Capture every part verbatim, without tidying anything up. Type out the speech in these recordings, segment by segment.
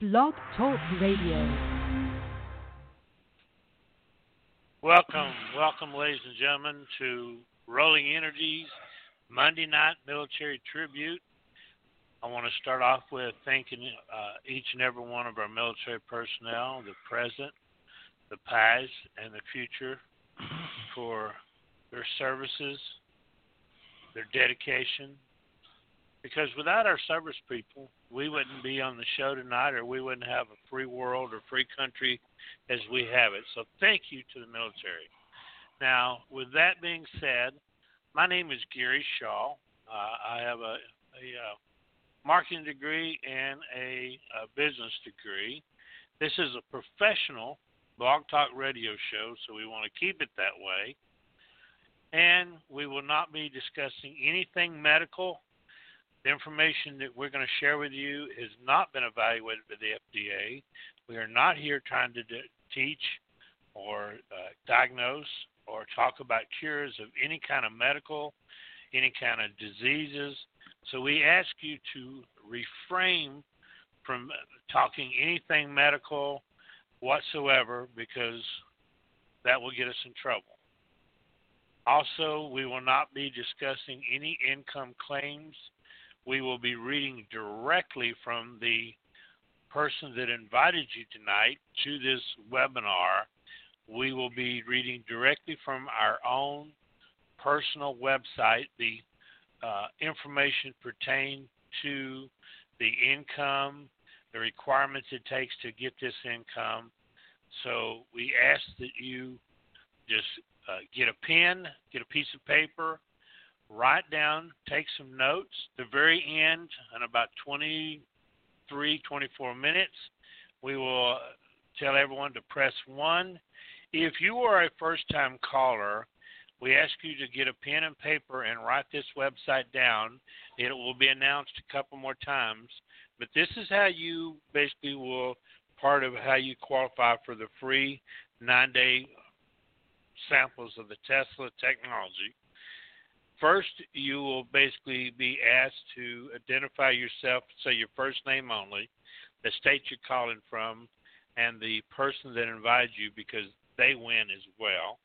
Blog Talk Radio. Welcome, welcome, ladies and gentlemen, to Rolling Energies Monday Night Military Tribute. I want to start off with thanking uh, each and every one of our military personnel, the present, the past, and the future, for their services, their dedication. Because without our service people, we wouldn't be on the show tonight, or we wouldn't have a free world or free country as we have it. So thank you to the military. Now, with that being said, my name is Gary Shaw. Uh, I have a, a, a marketing degree and a, a business degree. This is a professional blog talk radio show, so we want to keep it that way. And we will not be discussing anything medical. The information that we're going to share with you has not been evaluated by the F D A. We are not here trying to d- teach or uh, diagnose or talk about cures of any kind of medical, any kind of diseases. So we ask you to refrain from talking anything medical whatsoever, because that will get us in trouble. Also, we will not be discussing any income claims. We will be reading directly from the person that invited you tonight to this webinar. We will be reading directly from our own personal website the uh, information pertaining to the income, the requirements it takes to get this income. So we ask that you just uh, get a pen, get a piece of paper, write down, take some notes. The very end, in about twenty-three, twenty-four minutes, we will tell everyone to press one. If you are a first-time caller, we ask you to get a pen and paper and write this website down. It will be announced a couple more times. But this is how you basically will, part of how you qualify for the free nine-day samples of the Tesla technology. First, you will basically be asked to identify yourself, say your first name only, the state you're calling from, and the person that invited you, because they win as well.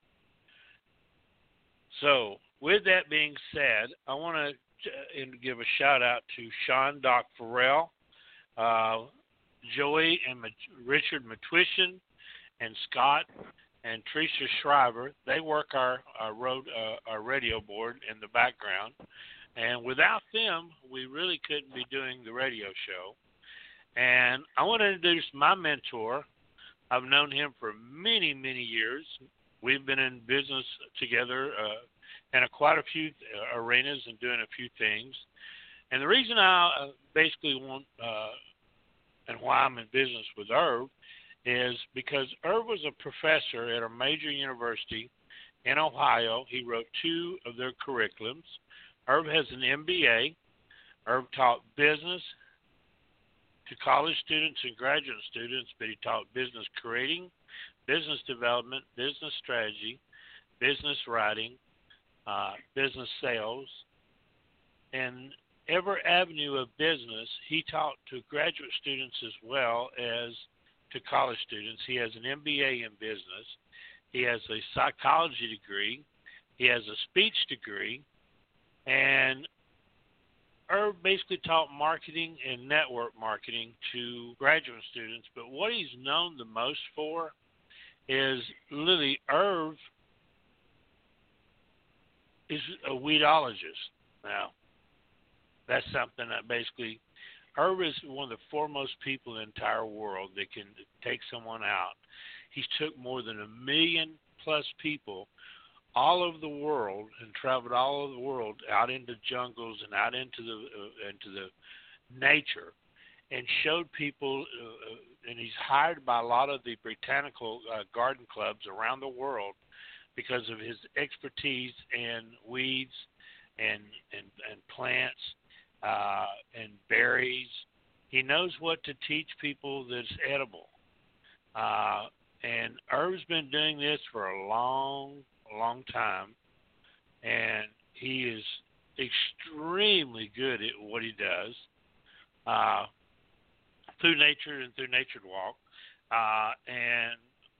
So, with that being said, I want to give a shout-out to Sean Doc Farrell, uh, Joey and Richard Matwishin, and Scott and Teresa Shriver. They work our, our road uh, our radio board in the background, and without them, we really couldn't be doing the radio show. And I want to introduce my mentor. I've known him for many, many years. We've been in business together uh, in a, quite a few arenas and doing a few things. And the reason I uh, basically want uh, and why I'm in business with Irv is because Irv was a professor at a major university in Ohio. He wrote two of their curriculums. Irv has an M B A. Irv taught business to college students and graduate students, but he taught business creating, business development, business strategy, business writing, uh, business sales, and every avenue of business. He taught to graduate students as well as to college students. He has an M B A in business. He has a psychology degree. He has a speech degree. And Irv basically taught marketing and network marketing to graduate students. But what he's known the most for is literally Irv is a weedologist. Now, that's something that basically Irv is one of the foremost people in the entire world that can take someone out. He's took more than a million plus people all over the world and traveled all over the world out into jungles and out into the uh, into the nature, and showed people. Uh, and he's hired by a lot of the botanical uh, garden clubs around the world because of his expertise in weeds and and, and plants. Uh, and berries. He knows what to teach people that's edible. Uh, and Irv's been doing this for a long, long time, and he is extremely good at what he does. Uh, through nature and through Nature Walk. Uh, and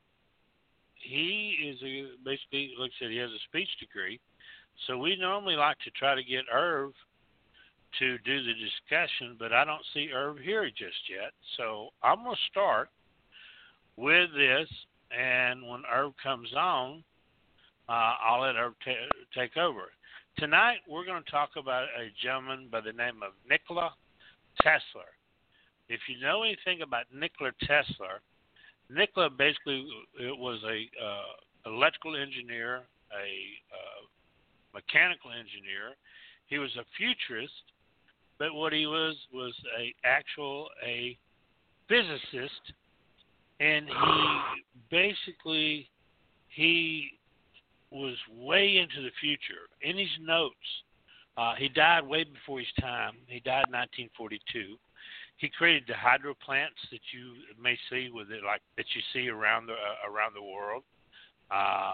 he is a, basically, like I said, he has a speech degree. So we normally like to try to get Irv to do the discussion, but I don't see Irv here just yet. So I'm going to start with this, and when Irv comes on, uh, I'll let Irv t- take over. Tonight, we're going to talk about a gentleman by the name of Nikola Tesla. If you know anything about Nikola Tesla, Nikola basically it was a uh, electrical engineer, a uh, mechanical engineer. He was a futurist, but what he was was a actual a physicist, and he basically he was way into the future. In his notes, uh, he died way before his time. He died in nineteen forty-two. He created the hydro plants that you may see with it, like that you see around the uh, around the world. Uh,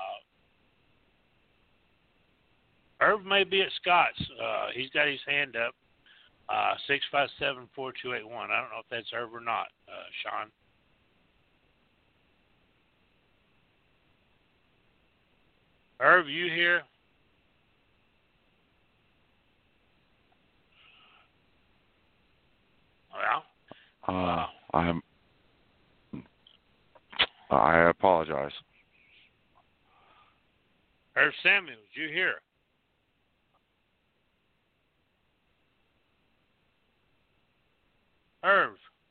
Irv may be at Scott's. Uh, he's got his hand up. Uh, six five seven four two eight one. I don't know if that's Irv or not, uh, Sean. Irv, you here? Well, uh, I'm. I apologize. Irv Samuels, you here? Irv.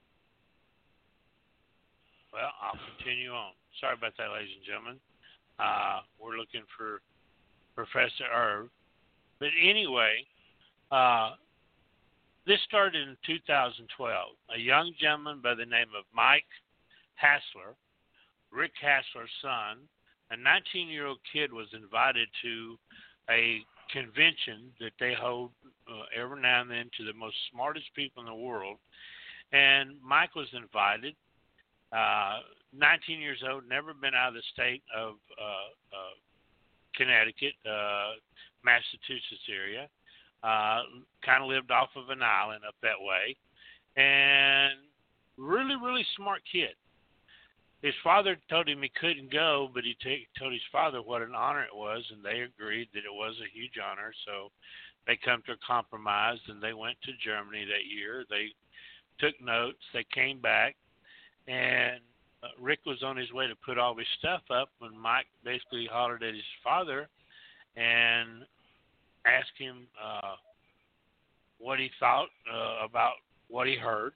Well, I'll continue on. Sorry about that, ladies and gentlemen. Uh, we're looking for Professor Irv. But anyway, uh, this started in two thousand twelve. A young gentleman by the name of Mike Hassler, Rick Hassler's son, a nineteen-year-old kid was invited to a convention that they hold uh, every now and then to the most smartest people in the world. And Mike was invited, uh, nineteen years old, never been out of the state of uh, uh, Connecticut, uh, Massachusetts area. Uh, kind of lived off of an island up that way. And really, really smart kid. His father told him he couldn't go, but he t- told his father what an honor it was, and they agreed that it was a huge honor. So they come to a compromise, and they went to Germany that year. They took notes. They came back, and uh, Rick was on his way to put all his stuff up when Mike basically hollered at his father and asked him uh, what he thought uh, about what he heard.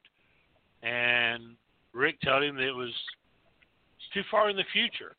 And Rick told him that it was too far in the future.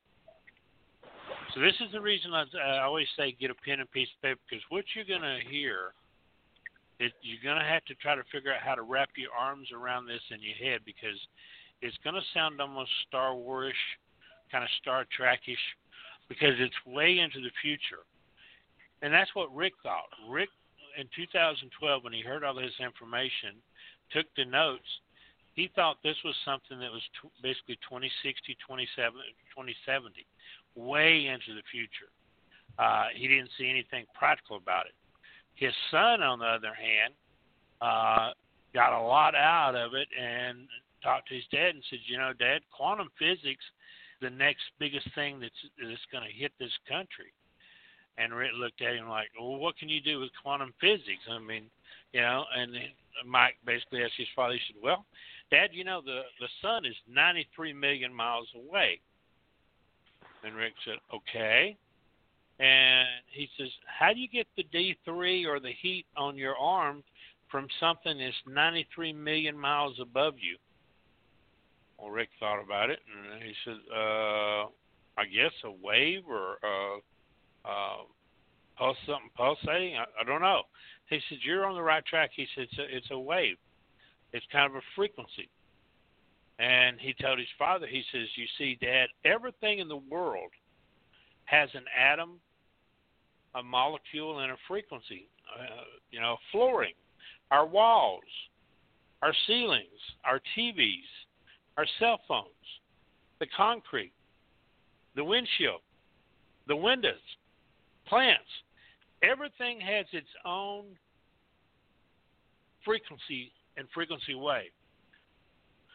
So this is the reason I, I always say get a pen and piece of paper, because what you're going to hear, it, you're going to have to try to figure out how to wrap your arms around this in your head, because it's going to sound almost Star Wars-ish, kind of Star Trek-ish, because it's way into the future. And that's what Rick thought. Rick, in two thousand twelve, when he heard all this information, took the notes. He thought this was something that was t- basically twenty sixty, twenty seventy, way into the future. Uh, he didn't see anything practical about it. His son, on the other hand, uh, got a lot out of it and talked to his dad and said, you know, Dad, quantum physics is the next biggest thing that's, that's going to hit this country. And Rick looked at him like, well, what can you do with quantum physics? I mean, you know, and Mike basically asked his father, he said, well, Dad, you know, the, the sun is ninety-three million miles away. And Rick said, okay. And he says, how do you get the D three or the heat on your arm from something that's ninety-three million miles above you? Well, Rick thought about it, and he said, uh, I guess a wave or uh, uh, pulse, something pulsating. I, I don't know. He said, you're on the right track. He said, it's a, it's a wave. It's kind of a frequency. And he told his father, he says, you see, Dad, everything in the world has an atom, a molecule, and a frequency. Uh, you know, flooring, our walls, our ceilings, our T Vs, our cell phones, the concrete, the windshield, the windows, plants. Everything has its own frequency and frequency wave.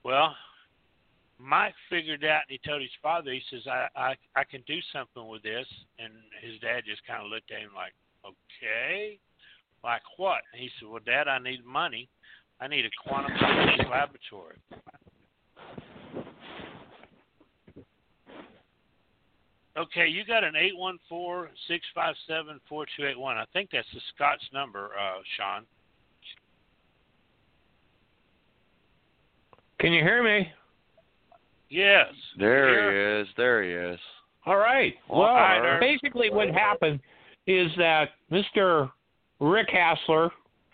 Well, Mike figured out, and he told his father, he says, I, I, I can do something with this. And his dad just kind of looked at him like, okay, like what? And he said, well, Dad, I need money. I need a quantum physics laboratory. Okay, you got an eight one four, six five seven, four two eight one. I think that's the Scott's number, uh, Sean. Can you hear me? Yes. There he is. There he is. All right. Well, Well, basically what happened is that Mister Rick Hassler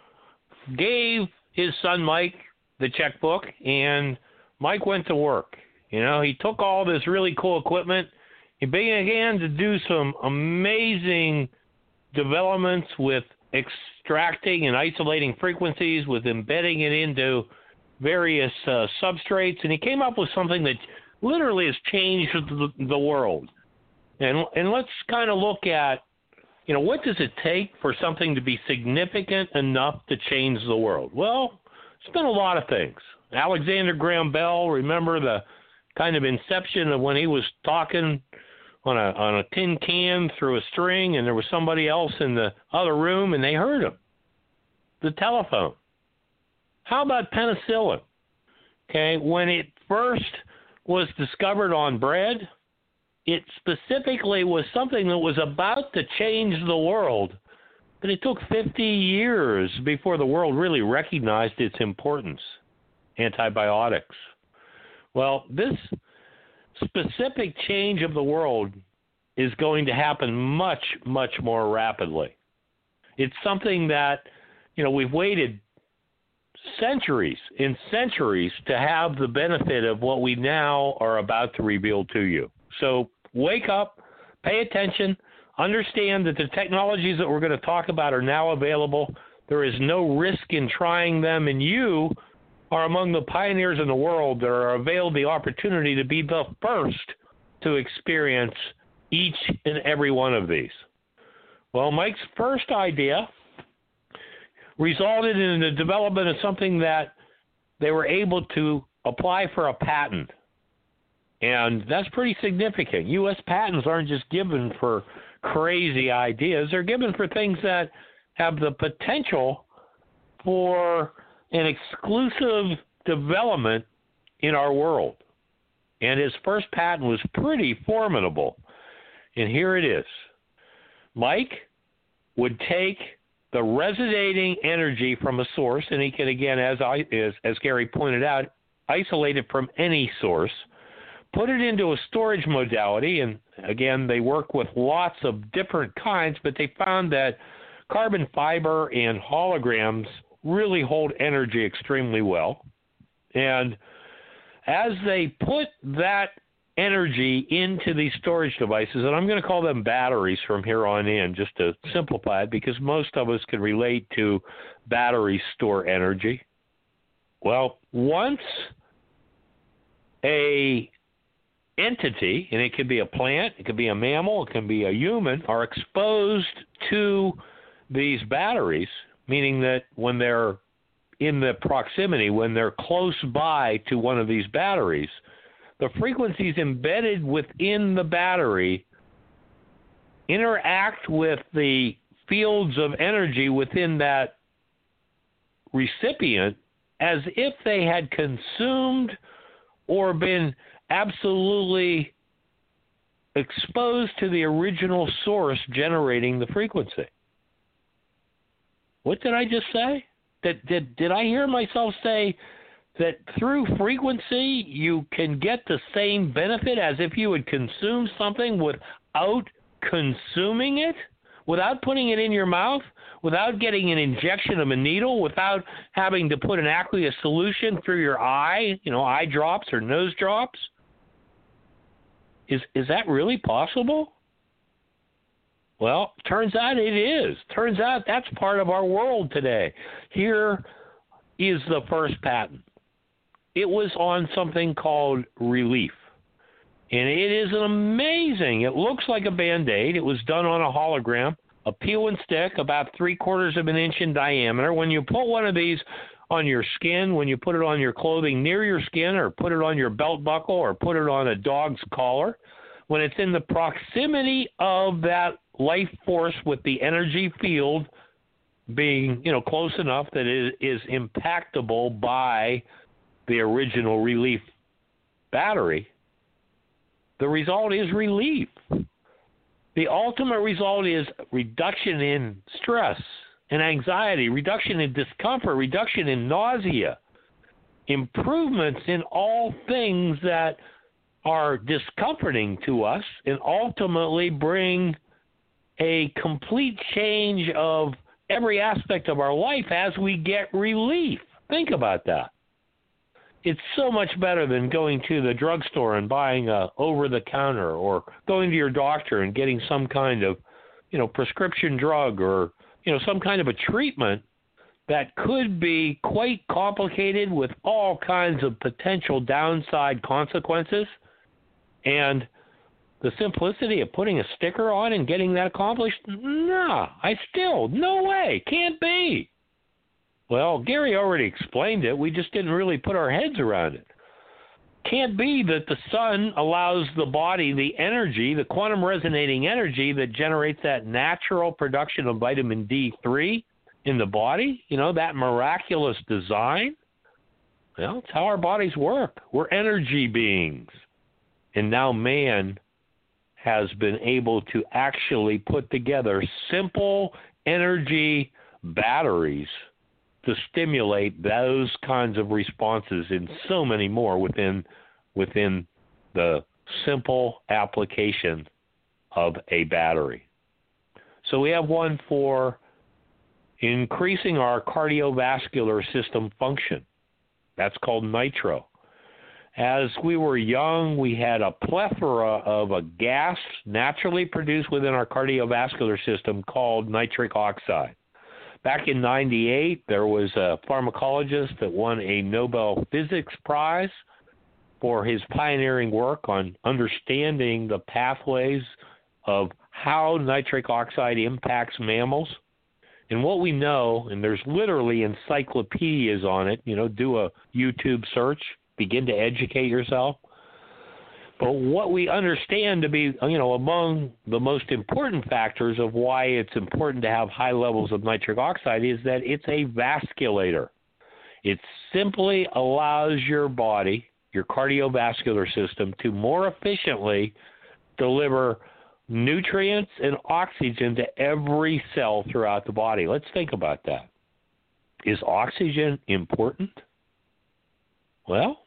gave his son Mike the checkbook, and Mike went to work. You know, he took all this really cool equipment. He began to do some amazing developments with extracting and isolating frequencies, with embedding it into various uh, substrates, and he came up with something that literally has changed the, the world. And and let's kind of look at, you know, what does it take for something to be significant enough to change the world? Well, it's been a lot of things. Alexander Graham Bell, remember the kind of inception of when he was talking on a on a tin can through a string, and there was somebody else in the other room, and they heard him. The telephone. How about penicillin? Okay, when it first was discovered on bread, it specifically was something that was about to change the world, but it took fifty years before the world really recognized its importance. Antibiotics. Well, this specific change of the world is going to happen much, much more rapidly. It's something that, you know, we've waited centuries and centuries to have the benefit of what we now are about to reveal to you. So wake up, pay attention, understand that the technologies that we're going to talk about are now available. There is no risk in trying them, and you are among the pioneers in the world that are availed the opportunity to be the first to experience each and every one of these. Well, Mike's first idea resulted in the development of something that they were able to apply for a patent. And that's pretty significant. U S patents aren't just given for crazy ideas. They're given for things that have the potential for an exclusive development in our world. And his first patent was pretty formidable. And here it is. Mike would take the resonating energy from a source, and he can, again, as I as, as Gary pointed out, isolate it from any source, put it into a storage modality, and again, they work with lots of different kinds, but they found that carbon fiber and holograms really hold energy extremely well. And as they put that energy into these storage devices, and I'm going to call them batteries from here on in, just to simplify it, because most of us can relate to batteries store energy. Well, once a entity, and it could be a plant, it could be a mammal, it can be a human, are exposed to these batteries, meaning that when they're in the proximity, when they're close by to one of these batteries, the frequencies embedded within the battery interact with the fields of energy within that recipient as if they had consumed or been absolutely exposed to the original source generating the frequency. What did I just say? Did, did, did I hear myself say that through frequency you can get the same benefit as if you had consumed something without consuming it, without putting it in your mouth, without getting an injection of a needle, without having to put an aqueous solution through your eye, you know, eye drops or nose drops? Is is that really possible? Well, turns out it is. Turns out that's part of our world today. Here is the first patent. It was on something called relief. And it is amazing. It looks like a Band-Aid. It was done on a hologram, a peel and stick, about three quarters of an inch in diameter. When you put one of these on your skin, when you put it on your clothing near your skin, or put it on your belt buckle, or put it on a dog's collar, when it's in the proximity of that life force with the energy field being, you know, close enough that it is impactable by the original relief battery, the result is relief. The ultimate result is reduction in stress and anxiety, reduction in discomfort, reduction in nausea, improvements in all things that are discomforting to us, and ultimately bring a complete change of every aspect of our life as we get relief. Think about that. It's so much better than going to the drugstore and buying a over-the-counter, or going to your doctor and getting some kind of, you know, prescription drug, or, you know, some kind of a treatment that could be quite complicated with all kinds of potential downside consequences. And the simplicity of putting a sticker on and getting that accomplished, nah, I still, no way, can't be. Well, Gary already explained it. We just didn't really put our heads around it. Can't be that the sun allows the body the energy, the quantum resonating energy that generates that natural production of vitamin D three in the body, you know, that miraculous design. Well, it's how our bodies work. We're energy beings. And now man has been able to actually put together simple energy batteries to stimulate those kinds of responses and so many more within within the simple application of a battery. So we have one for increasing our cardiovascular system function. That's called Nitro. As we were young, we had a plethora of a gas naturally produced within our cardiovascular system called nitric oxide. Back in ninety-eight, there was a pharmacologist that won a Nobel Physics Prize for his pioneering work on understanding the pathways of how nitric oxide impacts mammals. And what we know, and there's literally encyclopedias on it, you know, do a YouTube search, begin to educate yourself. But what we understand to be, you know, among the most important factors of why it's important to have high levels of nitric oxide is that it's a vasculator. It simply allows your body, your cardiovascular system, to more efficiently deliver nutrients and oxygen to every cell throughout the body. Let's think about that. Is oxygen important? Well,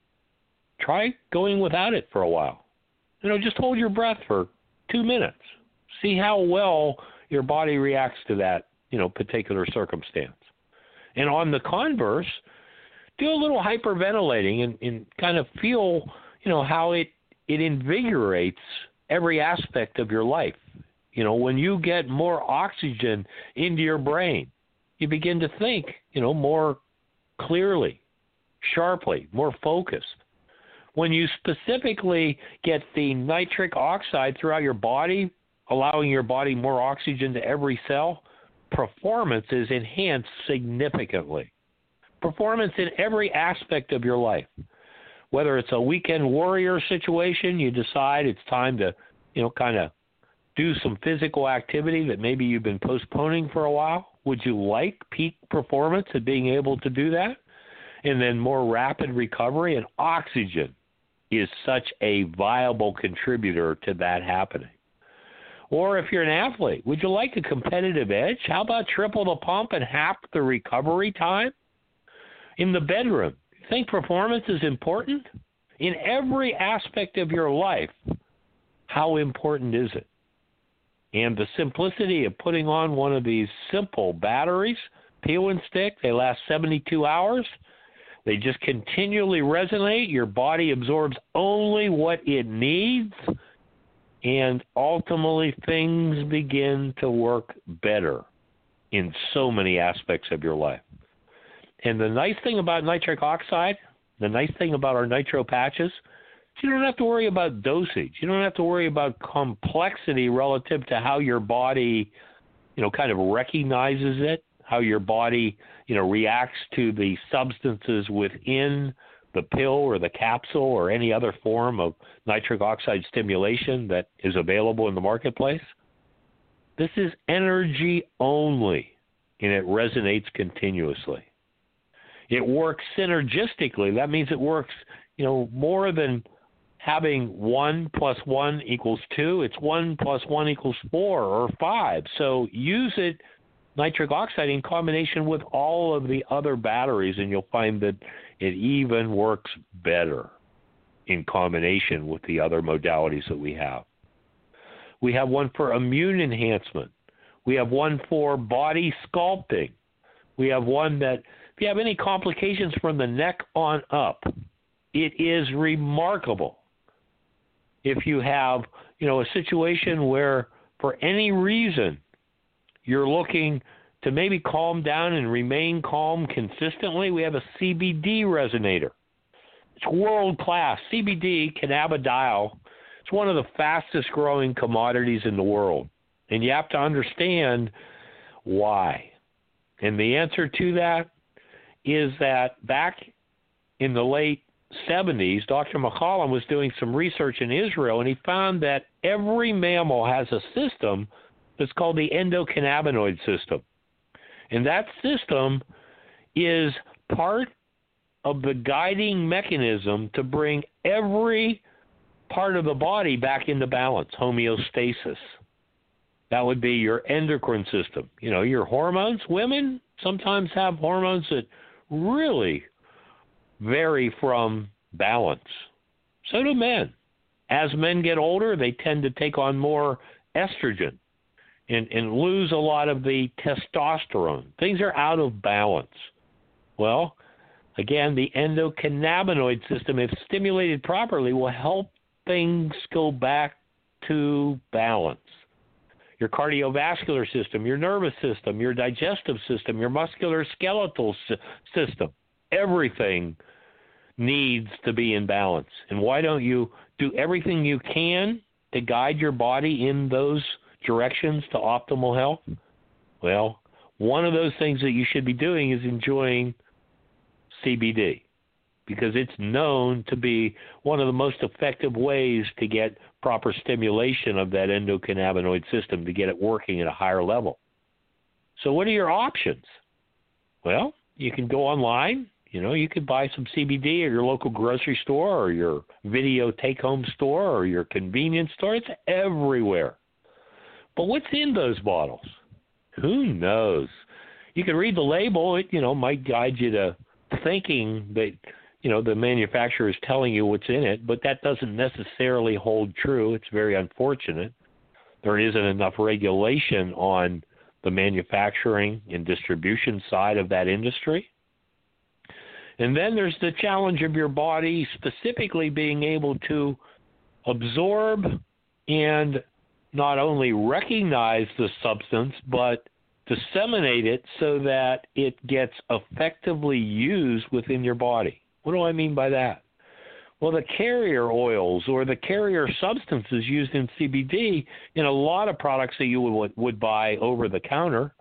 try going without it for a while. You know, just hold your breath for two minutes. See how well your body reacts to that, you know, particular circumstance. And on the converse, do a little hyperventilating and, and kind of feel, you know, how it, it invigorates every aspect of your life. You know, when you get more oxygen into your brain, you begin to think, you know, more clearly, sharply, more focused. When you specifically get the nitric oxide throughout your body, allowing your body more oxygen to every cell, performance is enhanced significantly. Performance in every aspect of your life. Whether it's a weekend warrior situation, you decide it's time to, you know, kind of do some physical activity that maybe you've been postponing for a while. Would you like peak performance at being able to do that? And then more rapid recovery, and oxygen is such a viable contributor to that happening. Or if you're an athlete, would you like a competitive edge? How about triple the pump and half the recovery time? In the bedroom, you think performance is important? In every aspect of your life, how important is it? And the simplicity of putting on one of these simple batteries, peel and stick, they last seventy-two hours. They just continually resonate. Your body absorbs only what it needs, and ultimately things begin to work better in so many aspects of your life. And the nice thing about nitric oxide, the nice thing about our nitro patches, you don't have to worry about dosage. You don't have to worry about complexity relative to how your body, you know, kind of recognizes it, how your body, you know, reacts to the substances within the pill or the capsule or any other form of nitric oxide stimulation that is available in the marketplace. This is energy only, and it resonates continuously. It works synergistically. That means it works, you know, more than having one plus one equals two. It's one plus one equals four or five. So use it, nitric oxide, in combination with all of the other batteries, and you'll find that it even works better in combination with the other modalities that we have. We have one for immune enhancement. We have one for body sculpting. We have one that, if you have any complications from the neck on up, it is remarkable. If you have, you know, a situation where for any reason you're looking to maybe calm down and remain calm consistently, we have a C B D resonator. It's world class. C B D, cannabidiol, it's one of the fastest growing commodities in the world. And you have to understand why. And the answer to that is that back in the late seventies, Doctor McCollum was doing some research in Israel, and he found that every mammal has a system that's called the endocannabinoid system. And that system is part of the guiding mechanism to bring every part of the body back into balance, homeostasis. That would be your endocrine system. You know, your hormones. Women sometimes have hormones that really vary from balance. So do men. As men get older, they tend to take on more estrogen and, and lose a lot of the testosterone. Things are out of balance. Well, again, the endocannabinoid system, if stimulated properly, will help things go back to balance. Your cardiovascular system, your nervous system, your digestive system, your musculoskeletal system, everything needs to be in balance. And why don't you do everything you can to guide your body in those directions to optimal health? Well, one of those things that you should be doing is enjoying C B D, because it's known to be one of the most effective ways to get proper stimulation of that endocannabinoid system, to get it working at a higher level. So what are your options? Well, you can go online. You know, you could buy some C B D at your local grocery store or your video take-home store or your convenience store. It's everywhere. But what's in those bottles? Who knows? You can read the label. It, you know, might guide you to thinking that, you know, the manufacturer is telling you what's in it, but that doesn't necessarily hold true. It's very unfortunate. There isn't enough regulation on the manufacturing and distribution side of that industry. And then there's the challenge of your body specifically being able to absorb and not only recognize the substance, but disseminate it so that it gets effectively used within your body. What do I mean by that? Well, the carrier oils or the carrier substances used in C B D in a lot of products that you would, would buy over the counter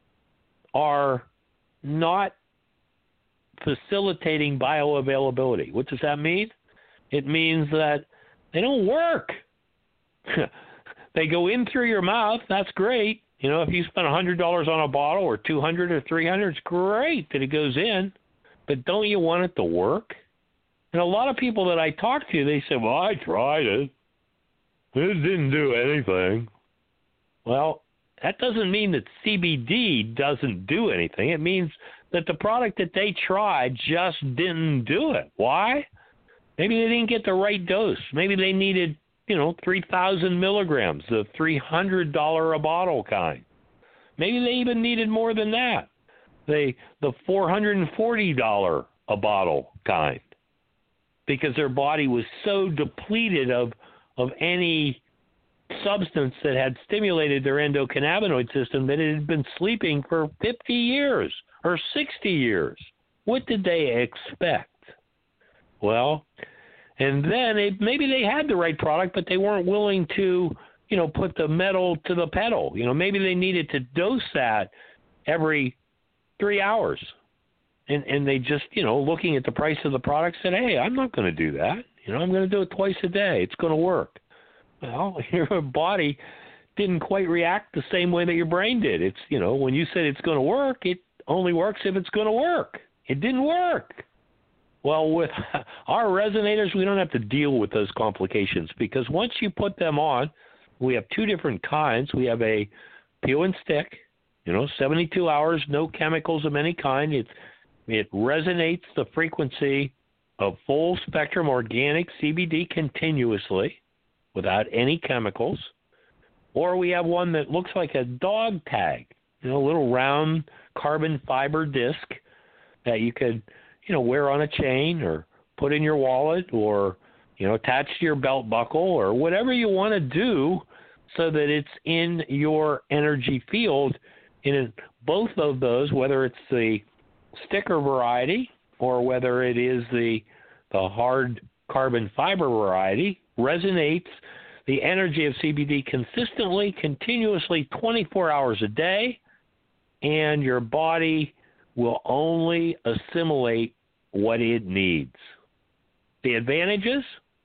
are not facilitating bioavailability. What does that mean? It means that they don't work. They go in through your mouth. That's great. You know, if you spend one hundred dollars on a bottle or two hundred dollars or three hundred dollars, it's great that it goes in. But don't you want it to work? And a lot of people that I talk to, they say, well, I tried it. It didn't do anything. Well, that doesn't mean that C B D doesn't do anything. It means that the product that they tried just didn't do it. Why? Maybe they didn't get the right dose. Maybe they needed, you know, three thousand milligrams, the three hundred dollars a bottle kind. Maybe they even needed more than that, the, the four hundred forty dollars a bottle kind, because their body was so depleted of, of any substance that had stimulated their endocannabinoid system that it had been sleeping for fifty years or sixty years. What did they expect? Well, and then it, maybe they had the right product, but they weren't willing to, you know, put the metal to the pedal. You know, maybe they needed to dose that every three hours. And and they just, you know, looking at the price of the product said, hey, I'm not going to do that. You know, I'm going to do it twice a day. It's going to work. Well, your body didn't quite react the same way that your brain did. It's, you know, when you said it's going to work, it only works if it's going to work. It didn't work. Well, with our resonators, we don't have to deal with those complications because once you put them on, we have two different kinds. We have a peel and stick, you know, seventy-two hours, no chemicals of any kind. It, it resonates the frequency of full spectrum organic C B D continuously without any chemicals. Or we have one that looks like a dog tag, you know, a little round carbon fiber disc that you could, you know, wear on a chain or put in your wallet or, you know, attach to your belt buckle or whatever you want to do so that it's in your energy field. In both of those, whether it's the sticker variety or whether it is the the hard carbon fiber variety, resonates the energy of C B D consistently, continuously, twenty-four hours a day, and your body will only assimilate what it needs. The advantages,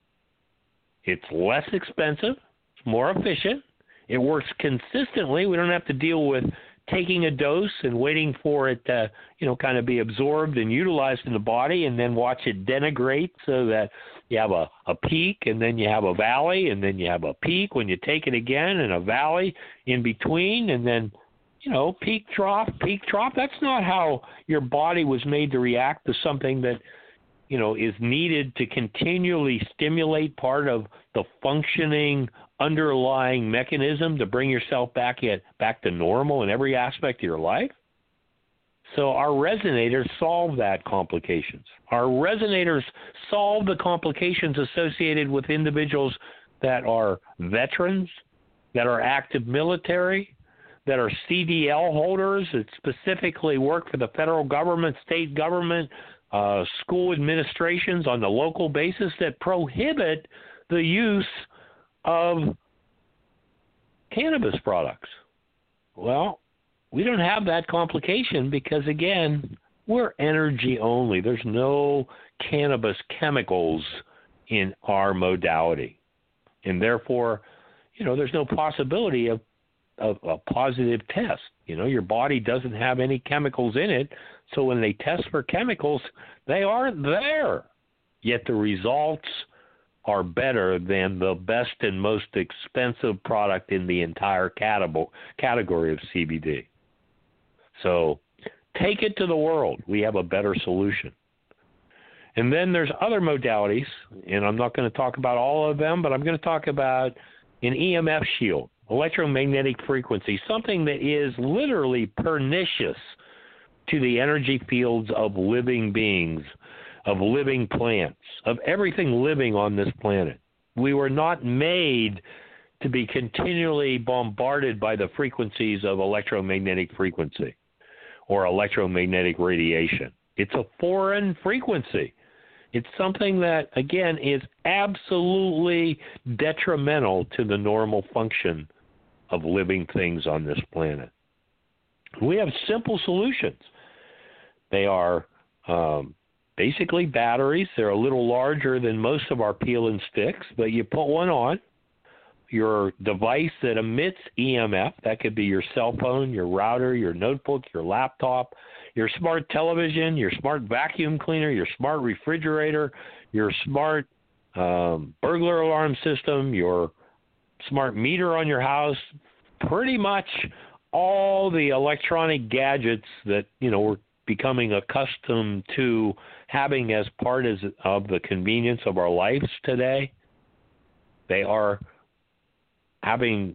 it's less expensive, it's more efficient, it works consistently. We don't have to deal with taking a dose and waiting for it to, you know, kind of be absorbed and utilized in the body and then watch it denigrate so that you have a, a peak and then you have a valley and then you have a peak when you take it again and a valley in between and then, you know, peak trough, peak trough. That's not how your body was made to react to something that, you know, is needed to continually stimulate part of the functioning underlying mechanism to bring yourself back at back to normal in every aspect of your life. So our resonators solve that complications. Our resonators solve the complications associated with individuals that are veterans, that are active military, that are C D L holders that specifically work for the federal government, state government, uh, school administrations on the local basis that prohibit the use of cannabis products. Well, we don't have that complication because, again, we're energy only. There's no cannabis chemicals in our modality. And therefore, you know, there's no possibility of, of a positive test. You know, your body doesn't have any chemicals in it. So when they test for chemicals, they aren't there. Yet the results are better than the best and most expensive product in the entire category of C B D. So take it to the world. We have a better solution. And then there's other modalities, and I'm not going to talk about all of them, but I'm going to talk about an E M F shield, electromagnetic frequency, something that is literally pernicious to the energy fields of living beings, of living plants, of everything living on this planet. We were not made to be continually bombarded by the frequencies of electromagnetic frequency or electromagnetic radiation. It's a foreign frequency. It's something that, again, is absolutely detrimental to the normal function of living things on this planet. We have simple solutions. They are um, basically batteries. They're a little larger than most of our peel and sticks, but you put one on. Your device that emits E M F, that could be your cell phone, your router, your notebook, your laptop, your smart television, your smart vacuum cleaner, your smart refrigerator, your smart um, burglar alarm system, your smart meter on your house, pretty much all the electronic gadgets that, you know, we're becoming accustomed to having as part as, of the convenience of our lives today. They are having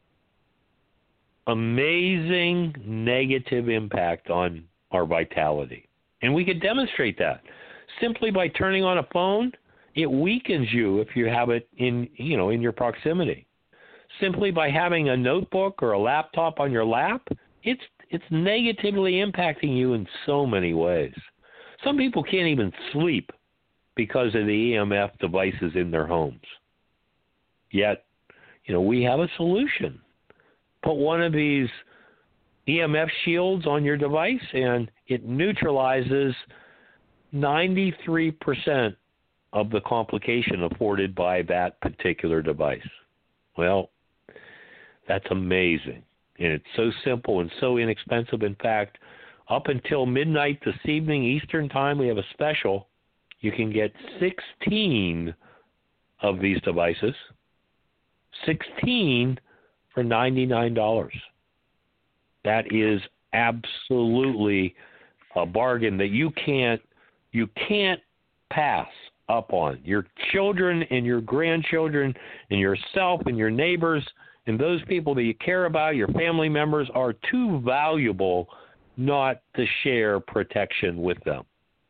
amazing negative impact on our vitality. And we could demonstrate that simply by turning on a phone. It weakens you if you have it in, you know, in your proximity. Simply by having a notebook or a laptop on your lap, it's it's negatively impacting you in so many ways. Some people can't even sleep because of the E M F devices in their homes. Yet, you know, we have a solution. Put one of these E M F shields on your device, and it neutralizes ninety-three percent of the complication afforded by that particular device. Well, that's amazing. And it's so simple and so inexpensive. In fact, up until midnight this evening, Eastern Time, we have a special. You can get sixteen of these devices, sixteen for ninety-nine dollars. That is absolutely a bargain that you can't you can't pass up on. Your children and your grandchildren and yourself and your neighbors and those people that you care about, your family members, are too valuable not to share protection with them.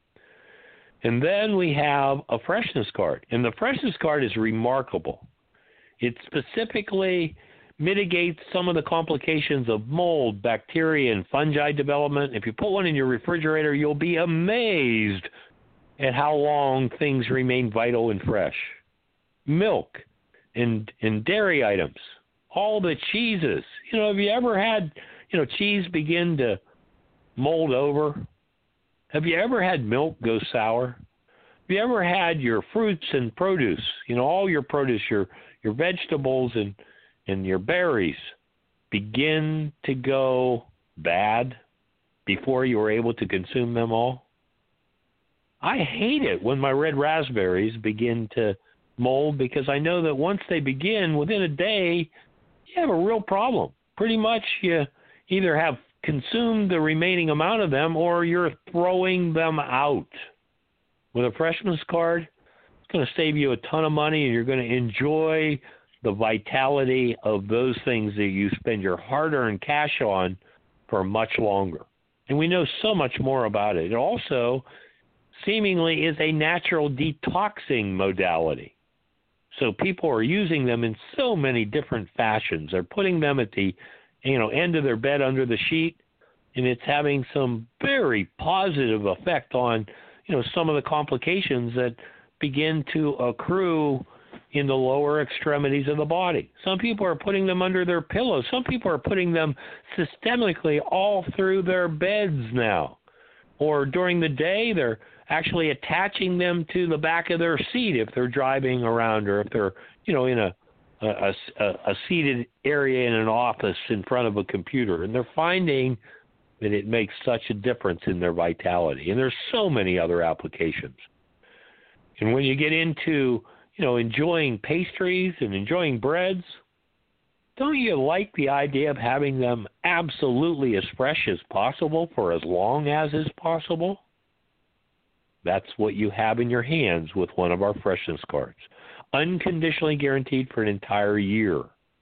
And then we have a freshness card. And the freshness card is remarkable. It specifically mitigates some of the complications of mold, bacteria, and fungi development. If you put one in your refrigerator, you'll be amazed at how long things remain vital and fresh. Milk and, and dairy items, all the cheeses. You know, have you ever had, you know, cheese begin to mold over? Have you ever had milk go sour? Have you ever had your fruits and produce, you know, all your produce, your your vegetables and, and your berries begin to go bad before you were able to consume them all? I hate it when my red raspberries begin to mold, because I know that once they begin, within a day, you have a real problem. Pretty much you either have consumed the remaining amount of them or you're throwing them out. With a freshness card, it's going to save you a ton of money, and you're going to enjoy the vitality of those things that you spend your hard-earned cash on for much longer. And we know so much more about it. It also seemingly is a natural detoxing modality. So people are using them in so many different fashions. They're putting them at the you know, end of their bed under the sheet, and it's having some very positive effect on, you know, some of the complications that begin to accrue in the lower extremities of the body. Some people are putting them under their pillows. Some people are putting them systemically all through their beds now. Or during the day, they're actually attaching them to the back of their seat if they're driving around, or if they're, you know, in a A, a, a seated area in an office in front of a computer, and they're finding that it makes such a difference in their vitality. And there's so many other applications. And when you get into, you know, enjoying pastries and enjoying breads, don't you like the idea of having them absolutely as fresh as possible for as long as is possible? That's what you have in your hands with one of our freshness cards. Unconditionally guaranteed for an entire year.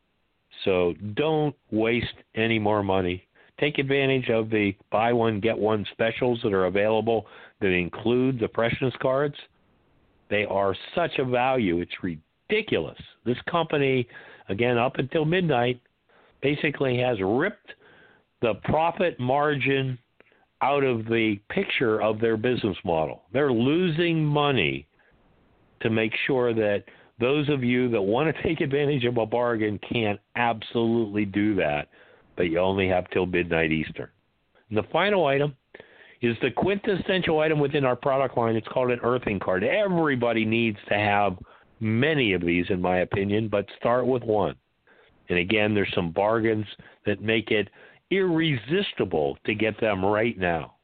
So don't waste any more money. Take advantage of the buy one, get one specials that are available that include the freshness cards. They are such a value. It's ridiculous. This company, again, up until midnight, basically has ripped the profit margin out of the picture of their business model. They're losing money to make sure that those of you that want to take advantage of a bargain can't absolutely do that, but you only have till midnight Eastern. And the final item is the quintessential item within our product line. It's called an earthing card. Everybody needs to have many of these, in my opinion, but start with one. And again, there's some bargains that make it irresistible to get them right now.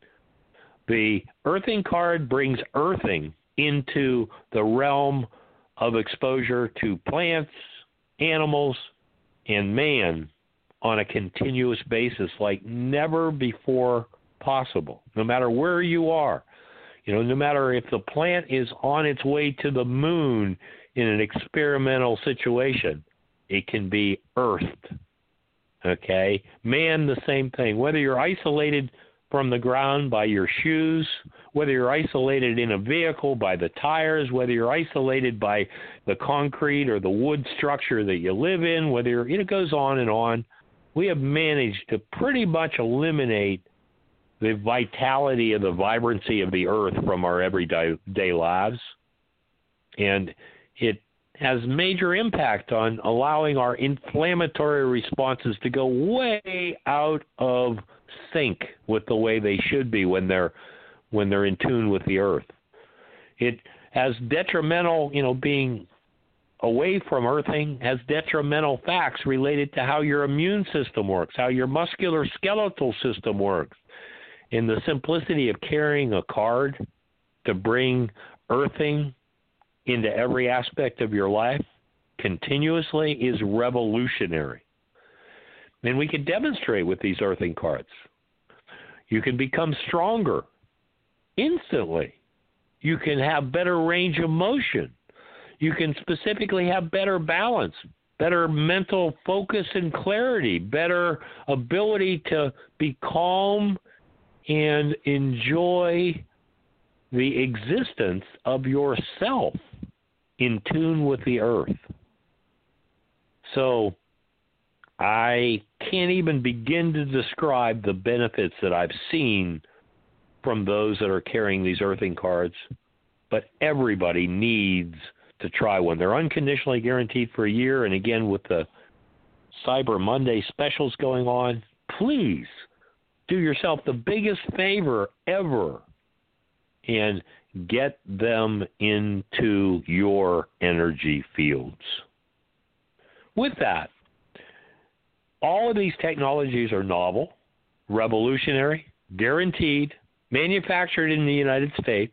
The earthing card brings earthing into the realm of exposure to plants, animals, and man on a continuous basis like never before possible, no matter where you are. You know, no matter if the plant is on its way to the moon in an experimental situation, it can be earthed. Okay? Man, the same thing. Whether you're isolated from the ground by your shoes, whether you're isolated in a vehicle by the tires, whether you're isolated by the concrete or the wood structure that you live in, whether you're, it goes on and on. We have managed to pretty much eliminate the vitality of the vibrancy of the earth from our everyday day lives. And it has major impact on allowing our inflammatory responses to go way out of sync with the way they should be when they're when they're in tune with the earth. It has detrimental, you know, being away from earthing has detrimental facts related to how your immune system works, how your musculoskeletal system works. In the simplicity of carrying a card to bring earthing into every aspect of your life continuously is revolutionary. And we can demonstrate with these earthing cards. You can become stronger instantly. You can have better range of motion. You can specifically have better balance, better mental focus and clarity, better ability to be calm and enjoy the existence of yourself in tune with the earth. So I can't even begin to describe the benefits that I've seen from those that are carrying these earthing cards, but everybody needs to try one. They're unconditionally guaranteed for a year, and again, with the Cyber Monday specials going on, please do yourself the biggest favor ever and get them into your energy fields. With that, all of these technologies are novel, revolutionary, guaranteed, manufactured in the United States.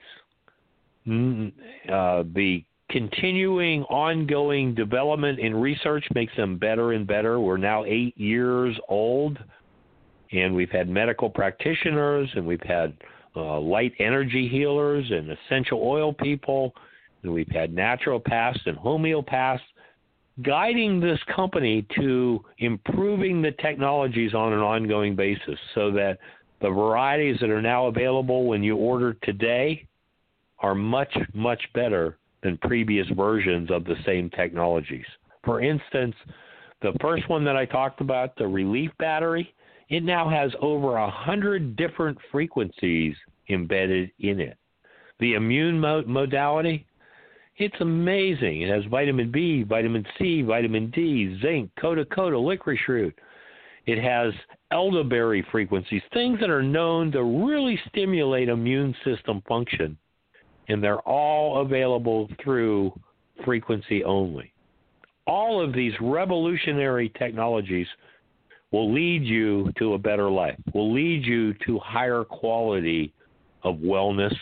Uh, the continuing, ongoing development and research makes them better and better. We're now eight years old, and we've had medical practitioners, and we've had uh, light energy healers and essential oil people, and we've had naturopaths and homeopaths guiding this company to improving the technologies on an ongoing basis so that the varieties that are now available when you order today are much, much better than previous versions of the same technologies. For instance, the first one that I talked about, the Relief Battery, it now has over a hundred different frequencies embedded in it. The immune mo- modality, it's amazing. It has vitamin B, vitamin C, vitamin D, zinc, Coda Coda, licorice root. It has elderberry frequencies, things that are known to really stimulate immune system function. And they're all available through frequency only. All of these revolutionary technologies will lead you to a better life, will lead you to higher quality of wellness.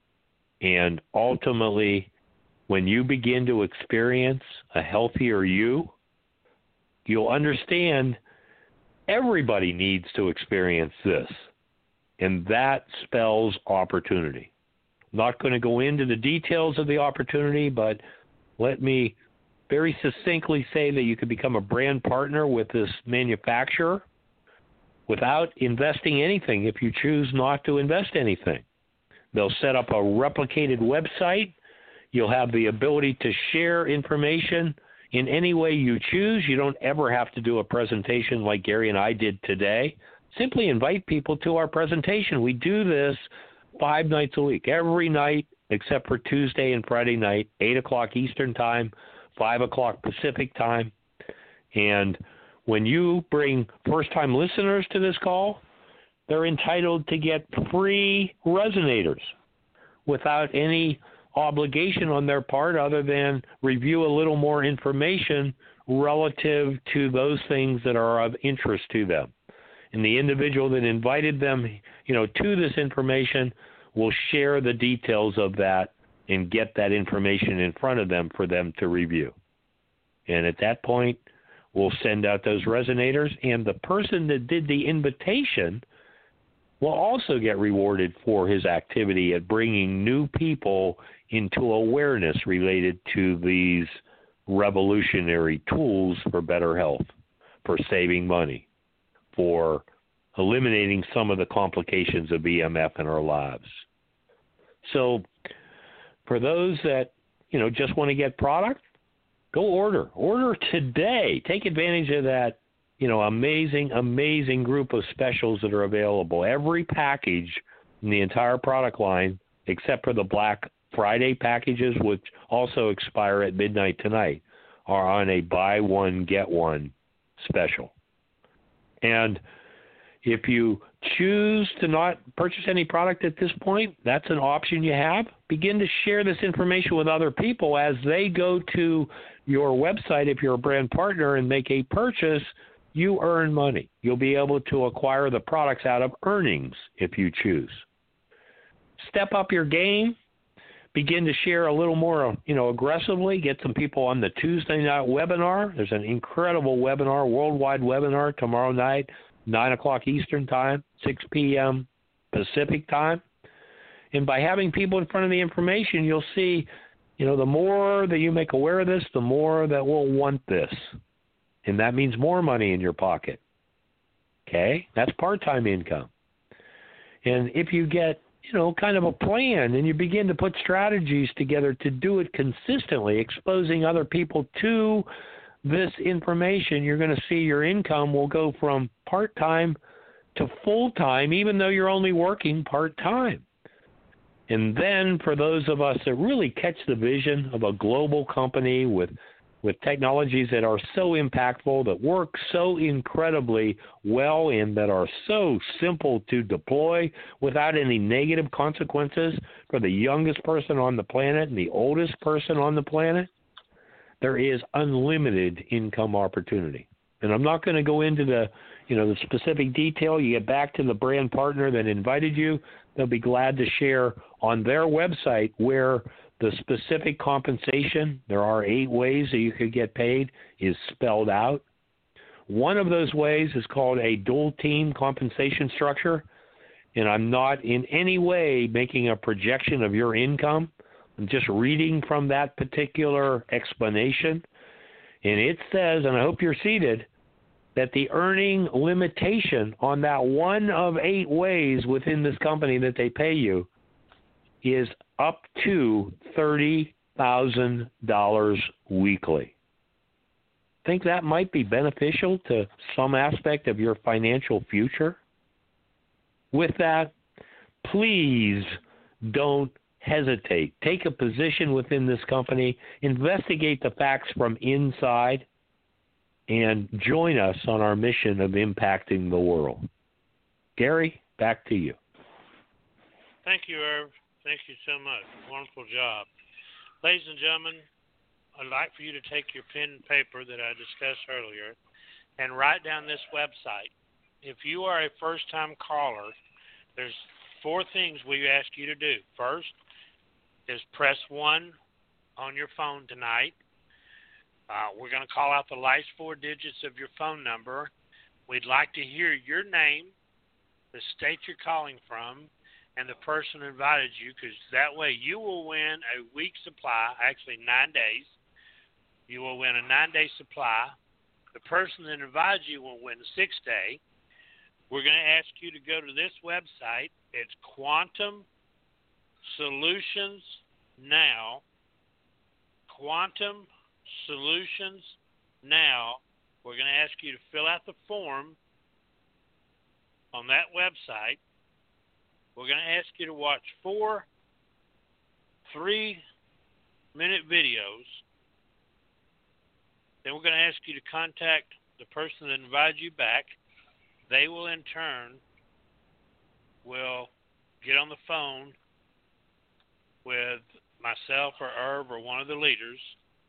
And ultimately, when you begin to experience a healthier you, you'll understand everybody needs to experience this. And that spells opportunity. Not going to go into the details of the opportunity, but let me very succinctly say that you could become a brand partner with this manufacturer without investing anything if you choose not to invest anything. They'll set up a replicated website. You'll have the ability to share information in any way you choose. You don't ever have to do a presentation like Gary and I did today. Simply invite people to our presentation. We do this five nights a week, every night except for Tuesday and Friday night, eight o'clock Eastern time, five o'clock Pacific time. And when you bring first-time listeners to this call, they're entitled to get free resonators without any obligation on their part other than review a little more information relative to those things that are of interest to them. And the individual that invited them, you know, to this information will share the details of that and get that information in front of them for them to review. And at that point, we'll send out those resonators, and the person that did the invitation will also get rewarded for his activity at bringing new people into awareness related to these revolutionary tools for better health, for saving money, for eliminating some of the complications of E M F in our lives. So for those that, you know, just want to get product, go order. Order today. Take advantage of that, you know, amazing, amazing group of specials that are available. Every package in the entire product line, except for the black Friday packages, which also expire at midnight tonight, are on a buy one, get one special. And if you choose to not purchase any product at this point, that's an option you have. Begin to share this information with other people as they go to your website. If you're a brand partner and make a purchase, you earn money. You'll be able to acquire the products out of earnings if you choose. Step up your game. Begin to share a little more, you know, aggressively. Get some people on the Tuesday night webinar. There's an incredible webinar, worldwide webinar tomorrow night, nine o'clock Eastern Time, six p.m. Pacific Time. And by having people in front of the information, you'll see, you know, the more that you make aware of this, the more that will want this. And that means more money in your pocket. Okay? That's part-time income. And if you get, you know, kind of a plan and you begin to put strategies together to do it consistently, exposing other people to this information, you're going to see your income will go from part-time to full-time, even though you're only working part-time. And then for those of us that really catch the vision of a global company with with technologies that are so impactful, that work so incredibly well, and that are so simple to deploy without any negative consequences for the youngest person on the planet and the oldest person on the planet, there is unlimited income opportunity. And I'm not going to go into the, you know, the specific detail. You get back to the brand partner that invited you. They'll be glad to share on their website where the specific compensation, there are eight ways that you could get paid, is spelled out. One of those ways is called a dual team compensation structure, and I'm not in any way making a projection of your income. I'm just reading from that particular explanation, and it says, and I hope you're seated, that the earning limitation on that one of eight ways within this company that they pay you is up to thirty thousand dollars weekly. Think that might be beneficial to some aspect of your financial future? With that, please don't hesitate. Take a position within this company, investigate the facts from inside, and join us on our mission of impacting the world. Gary, back to you. Thank you, Irv. Thank you so much. Wonderful job. Ladies and gentlemen, I'd like for you to take your pen and paper that I discussed earlier and write down this website. If you are a first-time caller, there's four things we ask you to do. First is press one on your phone tonight. Uh, we're going to call out the last four digits of your phone number. We'd like to hear your name, the state you're calling from, and the person who invited you, because that way you will win a week supply, actually nine days. You will win a nine-day supply. The person that invited you will win a six-day. We're going to ask you to go to this website. It's Quantum Solutions Now. Quantum Solutions Now. We're going to ask you to fill out the form on that website. We're going to ask you to watch four three-minute videos. Then we're going to ask you to contact the person that invited you back. They will, in turn, will get on the phone with myself or Irv or one of the leaders,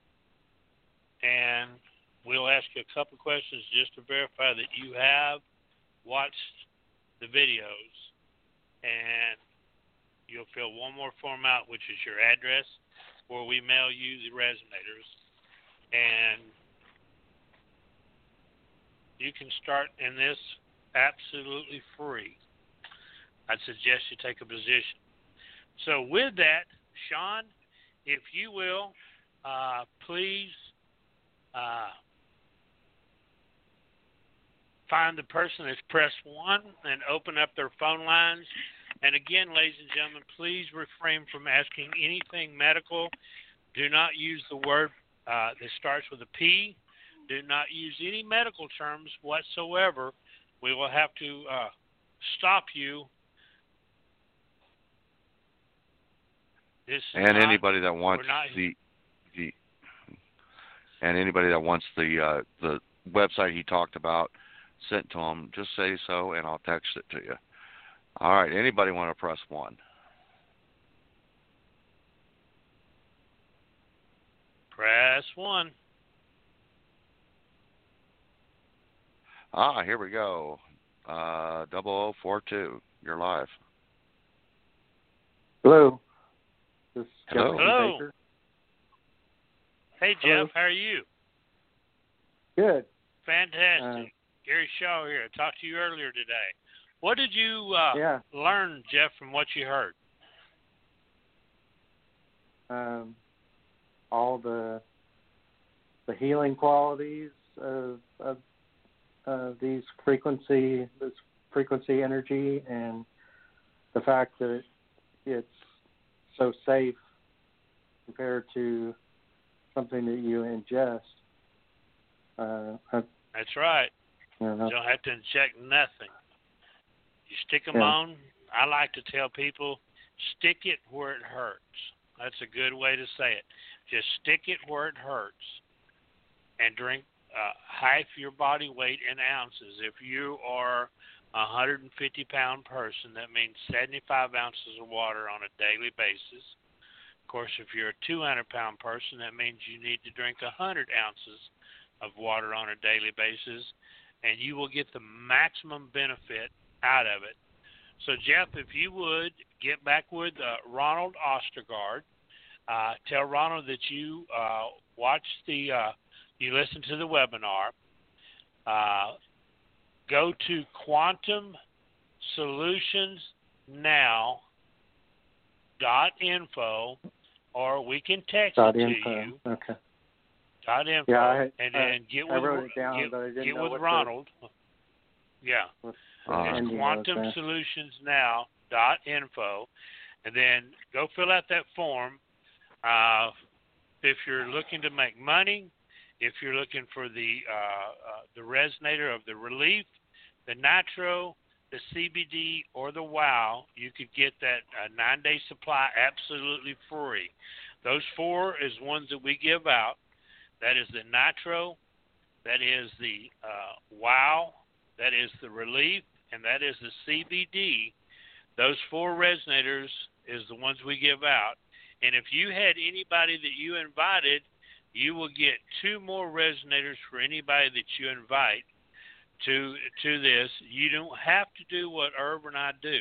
and we'll ask you a couple questions just to verify that you have watched the videos. And you'll fill one more form out, which is your address, where we mail you the resonators. And you can start in this absolutely free. I'd suggest you take a position. So with that, Sean, if you will, uh, please uh, find the person that's pressed one and open up their phone lines. And again, ladies and gentlemen, please refrain from asking anything medical. Do not use the word uh, that starts with a P. Do not use any medical terms whatsoever. We will have to uh, stop you This is And not, anybody that wants not, the the and anybody that wants the uh, the website he talked about sent to him, just say so, and I'll text it to you. All right. Anybody want to press one? Press one. Ah, here we go. Uh, double O four two. You're live. Hello. This is Hello. Jefferson Hello. Baker. Hey, Hello. Jeff, how are you? Good. Fantastic. Uh, Gary Shaw here. I talked to you earlier today. What did you uh, yeah. learn, Jeff, from what you heard? Um, all the the healing qualities of, of uh, these frequency, this frequency energy, and the fact that it's so safe compared to something that you ingest. Uh, I, That's right. you know, You don't have to inject nothing. You stick them Yeah. on. I like to tell people, stick it where it hurts. That's a good way to say it. Just stick it where it hurts and drink uh, half your body weight in ounces. If you are a one hundred fifty pound person, that means seventy-five ounces of water on a daily basis. Of course, if you're a two hundred pound person, that means you need to drink one hundred ounces of water on a daily basis, and you will get the maximum benefit out of it. So, Jeff, if you would get back with uh, Ronald Ostergaard, uh, tell Ronald that you uh, watched the, uh, you listened to the webinar. Uh, go to quantum solutions now dot info, or we can text dot it info. to you. Okay. Dot info, Yeah, I, and I, then get I with wrote it down, get, but I didn't get know with what Ronald. Yeah. The, Uh, It's ending was quantum there. solutions now dot info, and then go fill out that form. Uh, if you're looking to make money, if you're looking for the uh, uh, the resonator of the relief, the nitro, the C B D, or the wow, you could get that uh, nine-day supply absolutely free. Those four is ones that we give out. That is the nitro, that is the uh, wow, that is the relief, and that is the C B D. Those four resonators is the ones we give out. And if you had anybody that you invited, you will get two more resonators for anybody that you invite to to this. You don't have to do what Herb and I do.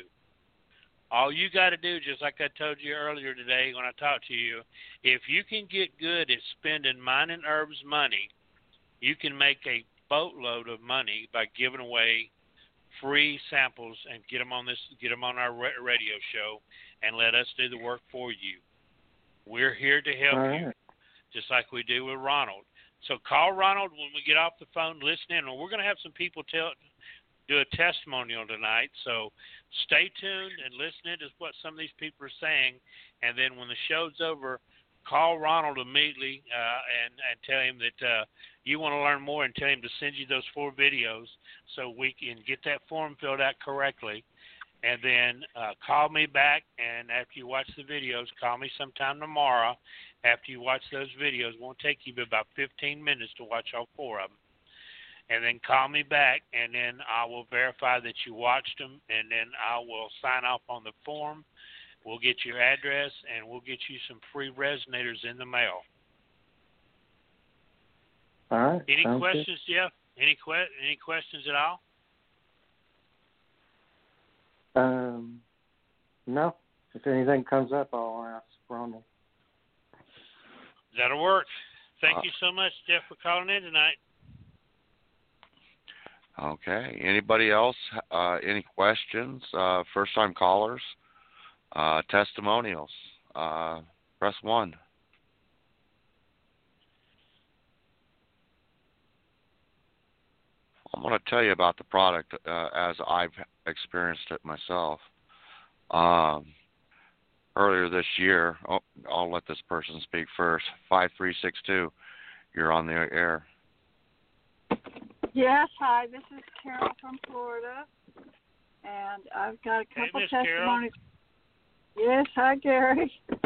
All you got to do, just like I told you earlier today when I talked to you, if you can get good at spending mine and Herb's money, you can make a boatload of money by giving away free samples and get them on this, get them on our radio show, and let us do the work for you. We're here to help All you, right. just like we do with Ronald. So call Ronald when we get off the phone, listen in. We're going to have some people tell, do a testimonial tonight, so stay tuned and listen in to what some of these people are saying, and then when the show's over, call Ronald immediately uh, and, and tell him that uh, you want to learn more, and tell him to send you those four videos so we can get that form filled out correctly. And then uh, call me back, and after you watch the videos, call me sometime tomorrow after you watch those videos. It won't take you but about fifteen minutes to watch all four of them. And then call me back, and then I will verify that you watched them, and then I will sign off on the form. We'll get your address, and we'll get you some free resonators in the mail. All right. Any Sounds questions, Jeff? Any que- any questions at all? good. Um, no. If anything comes up, I'll ask Ronald. That'll work. Thank Uh, you so much, Jeff, for calling in tonight. Okay. Anybody else? Uh, any questions? Uh, first-time callers? Uh, testimonials? Uh, press one. I'm going to tell you about the product uh, as I've experienced it myself. Um, earlier this year, oh, I'll let this person speak first. five three six two, you're on the air. Yes, hi, this is Carol from Florida, and I've got a Hey, couple Miss Carol. testimonies. Yes, hi, Gary.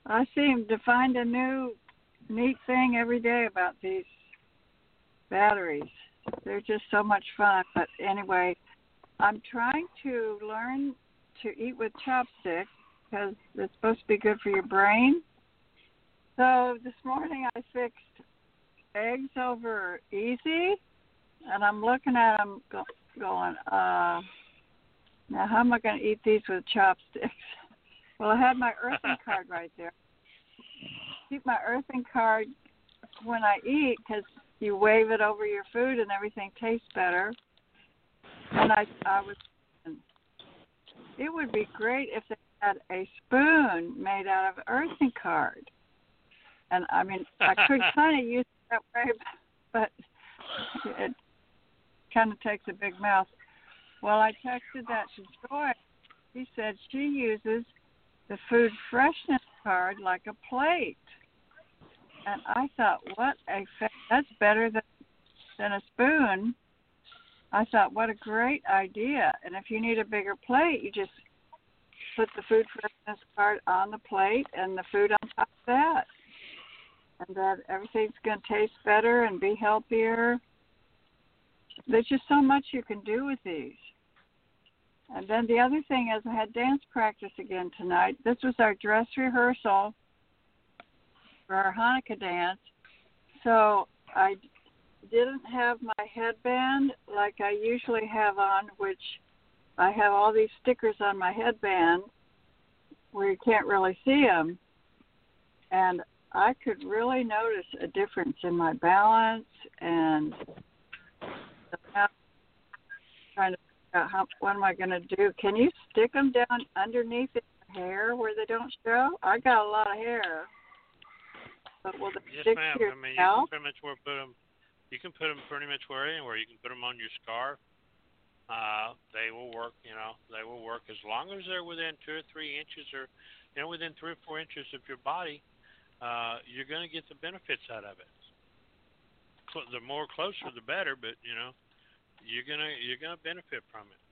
I seem to find a new neat thing every day about these batteries. They're just so much fun. But anyway, I'm trying to learn to eat with chopsticks because it's supposed to be good for your brain. So this morning I fixed eggs over easy, and I'm looking at them go, going, uh, now how am I going to eat these with chopsticks? Well, I had my earthing card right there. Keep my earthing card when I eat because you wave it over your food and everything tastes better. And I, I was, it would be great if they had a spoon made out of earthing card. And I mean, I could kind of use it that way, but it kind of takes a big mouth. Well, I texted that to Joy. She said she uses the food freshness card like a plate. And I thought, what a fa- that's better than than a spoon. I thought, what a great idea. And if you need a bigger plate, you just put the food freshness card on the plate and the food on top of that. And that everything's going to taste better and be healthier. There's just so much you can do with these. And then the other thing is I had dance practice again tonight. This was our dress rehearsal for our Hanukkah dance. So I didn't have my headband like I usually have on, which I have all these stickers on my headband where you can't really see them. And I could really notice a difference in my balance and trying to figure out how, what am I going to do. Can you stick them down underneath your hair where they don't show? I got a lot of hair. But will they yes, stick ma'am. to your I mean, scalp? you can pretty much where put them. You can put them pretty much where anywhere. You can put them on your scarf. Uh, they will work. You know, they will work as long as they're within two or three inches, or you know, within three or four inches of your body. Uh, you're going to get the benefits out of it. Cl- the more closer, the better. But you know, you're gonna you're gonna benefit from it.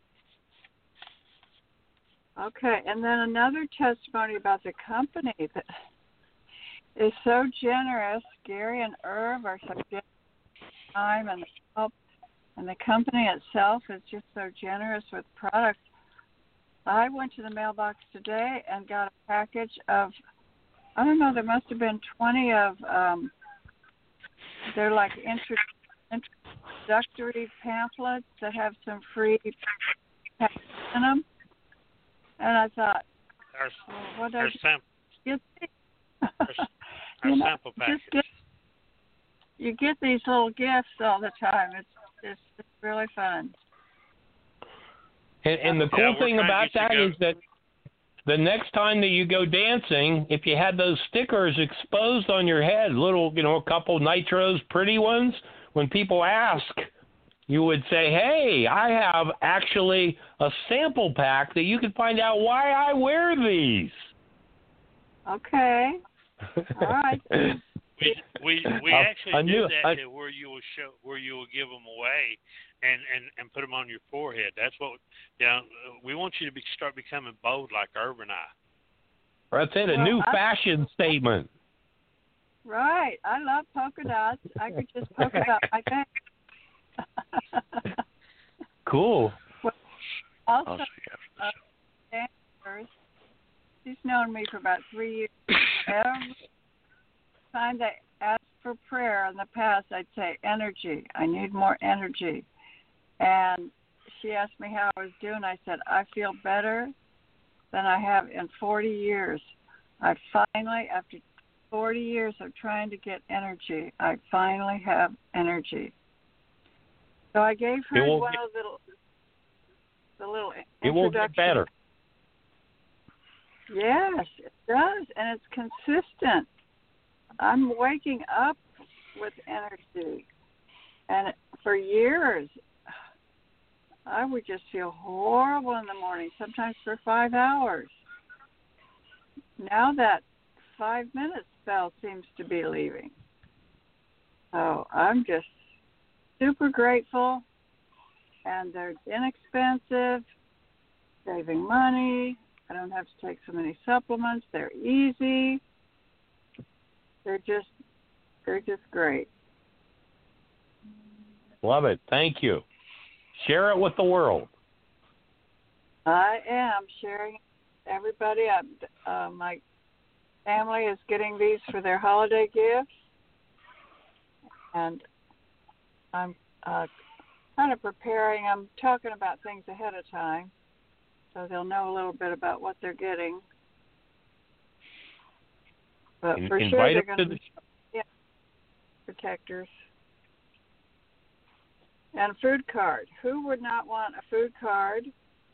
Okay, and then another testimony about the company that is so generous. Gary and Irv are so generous with time and the help, and the company itself is just so generous with products. I went to the mailbox today and got a package of, I don't know, there must have been twenty of, um, they're like intro- introductory pamphlets that have some free packs in them. And I thought, Our, well, what our, I sam- get? our, our you know, sample package. just get, you get these little gifts all the time. It's it's, it's really fun. And, and the Yeah, cool we're thing trying to about get that you is that the next time that you go dancing, if you had those stickers exposed on your head, little, you know, a couple nitros, pretty ones, when people ask, you would say, hey, I have actually a sample pack that you can find out why I wear these. Okay. All right. We we we Uh, actually I knew- do that I- to where you will show where you will give them away, and, and, and put them on your forehead. That's what you know. We want you to be, start becoming bold like Irv and I. That's it, a Well, new I- fashion statement. Right. I love polka dots. I could just polka dot my face. Cool. I'll Also, see you after the uh, dancers, she's known me for about three years. Every time they asked for prayer in the past, I'd say, energy. I need more energy. And she asked me how I was doing. I said, I feel better than I have in forty years. I finally, after forty years of trying to get energy, I finally have energy. So I gave her It will one get- of the little, the little It will introduction. get better. Yes, it does, and it's consistent. I'm waking up with energy, and for years, I would just feel horrible in the morning, sometimes for five hours. Now that five minute spell seems to be leaving. So I'm just super grateful, and they're inexpensive, saving money. I don't have to take so many supplements. They're easy. they're just they're just great. Love it. Thank you. Share it with the world. I am sharing everybody. I, uh, my family is getting these for their holiday gifts, and I'm uh, kind of preparing. I'm talking about things ahead of time, so they'll know a little bit about what they're getting. But In, for sure, invite they're them going to to the be yeah, protectors. And food card. Who would not want a food card?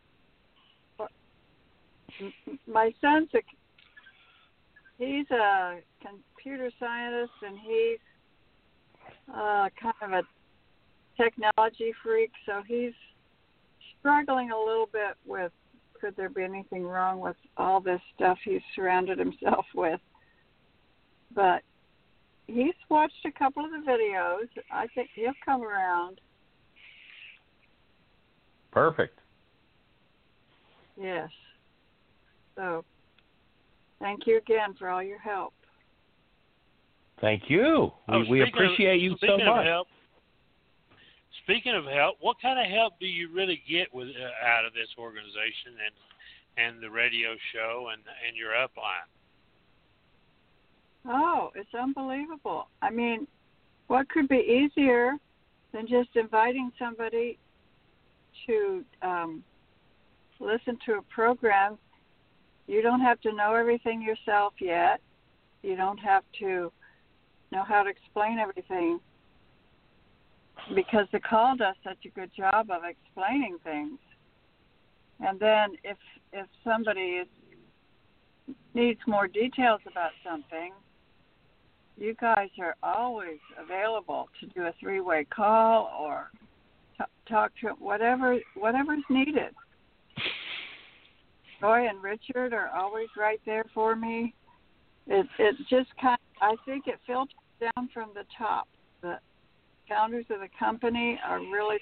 My son's a he's a computer scientist, and he's uh, kind of a technology freak, so he's struggling a little bit with could there be anything wrong with all this stuff he's surrounded himself with. But he's watched a couple of the videos. I think he'll come around. Perfect. Yes. So, thank you again for all your help. Thank you. Oh, We, we speaking appreciate of, you so speaking much. Of help, speaking of help, what kind of help do you really get with uh, out of this organization and and the radio show and and your upline? Oh, it's unbelievable. I mean, what could be easier than just inviting somebody to um, listen to a program? You don't have to know everything yourself yet. You don't have to know how to explain everything, because the call does such a good job of explaining things. And then if if somebody is, needs more details about something, you guys are always available to do a three-way call or t- talk to whatever whatever's needed. Joy and Richard are always right there for me. It it just kind of, I think it filters down from the top. The founders of the company are really,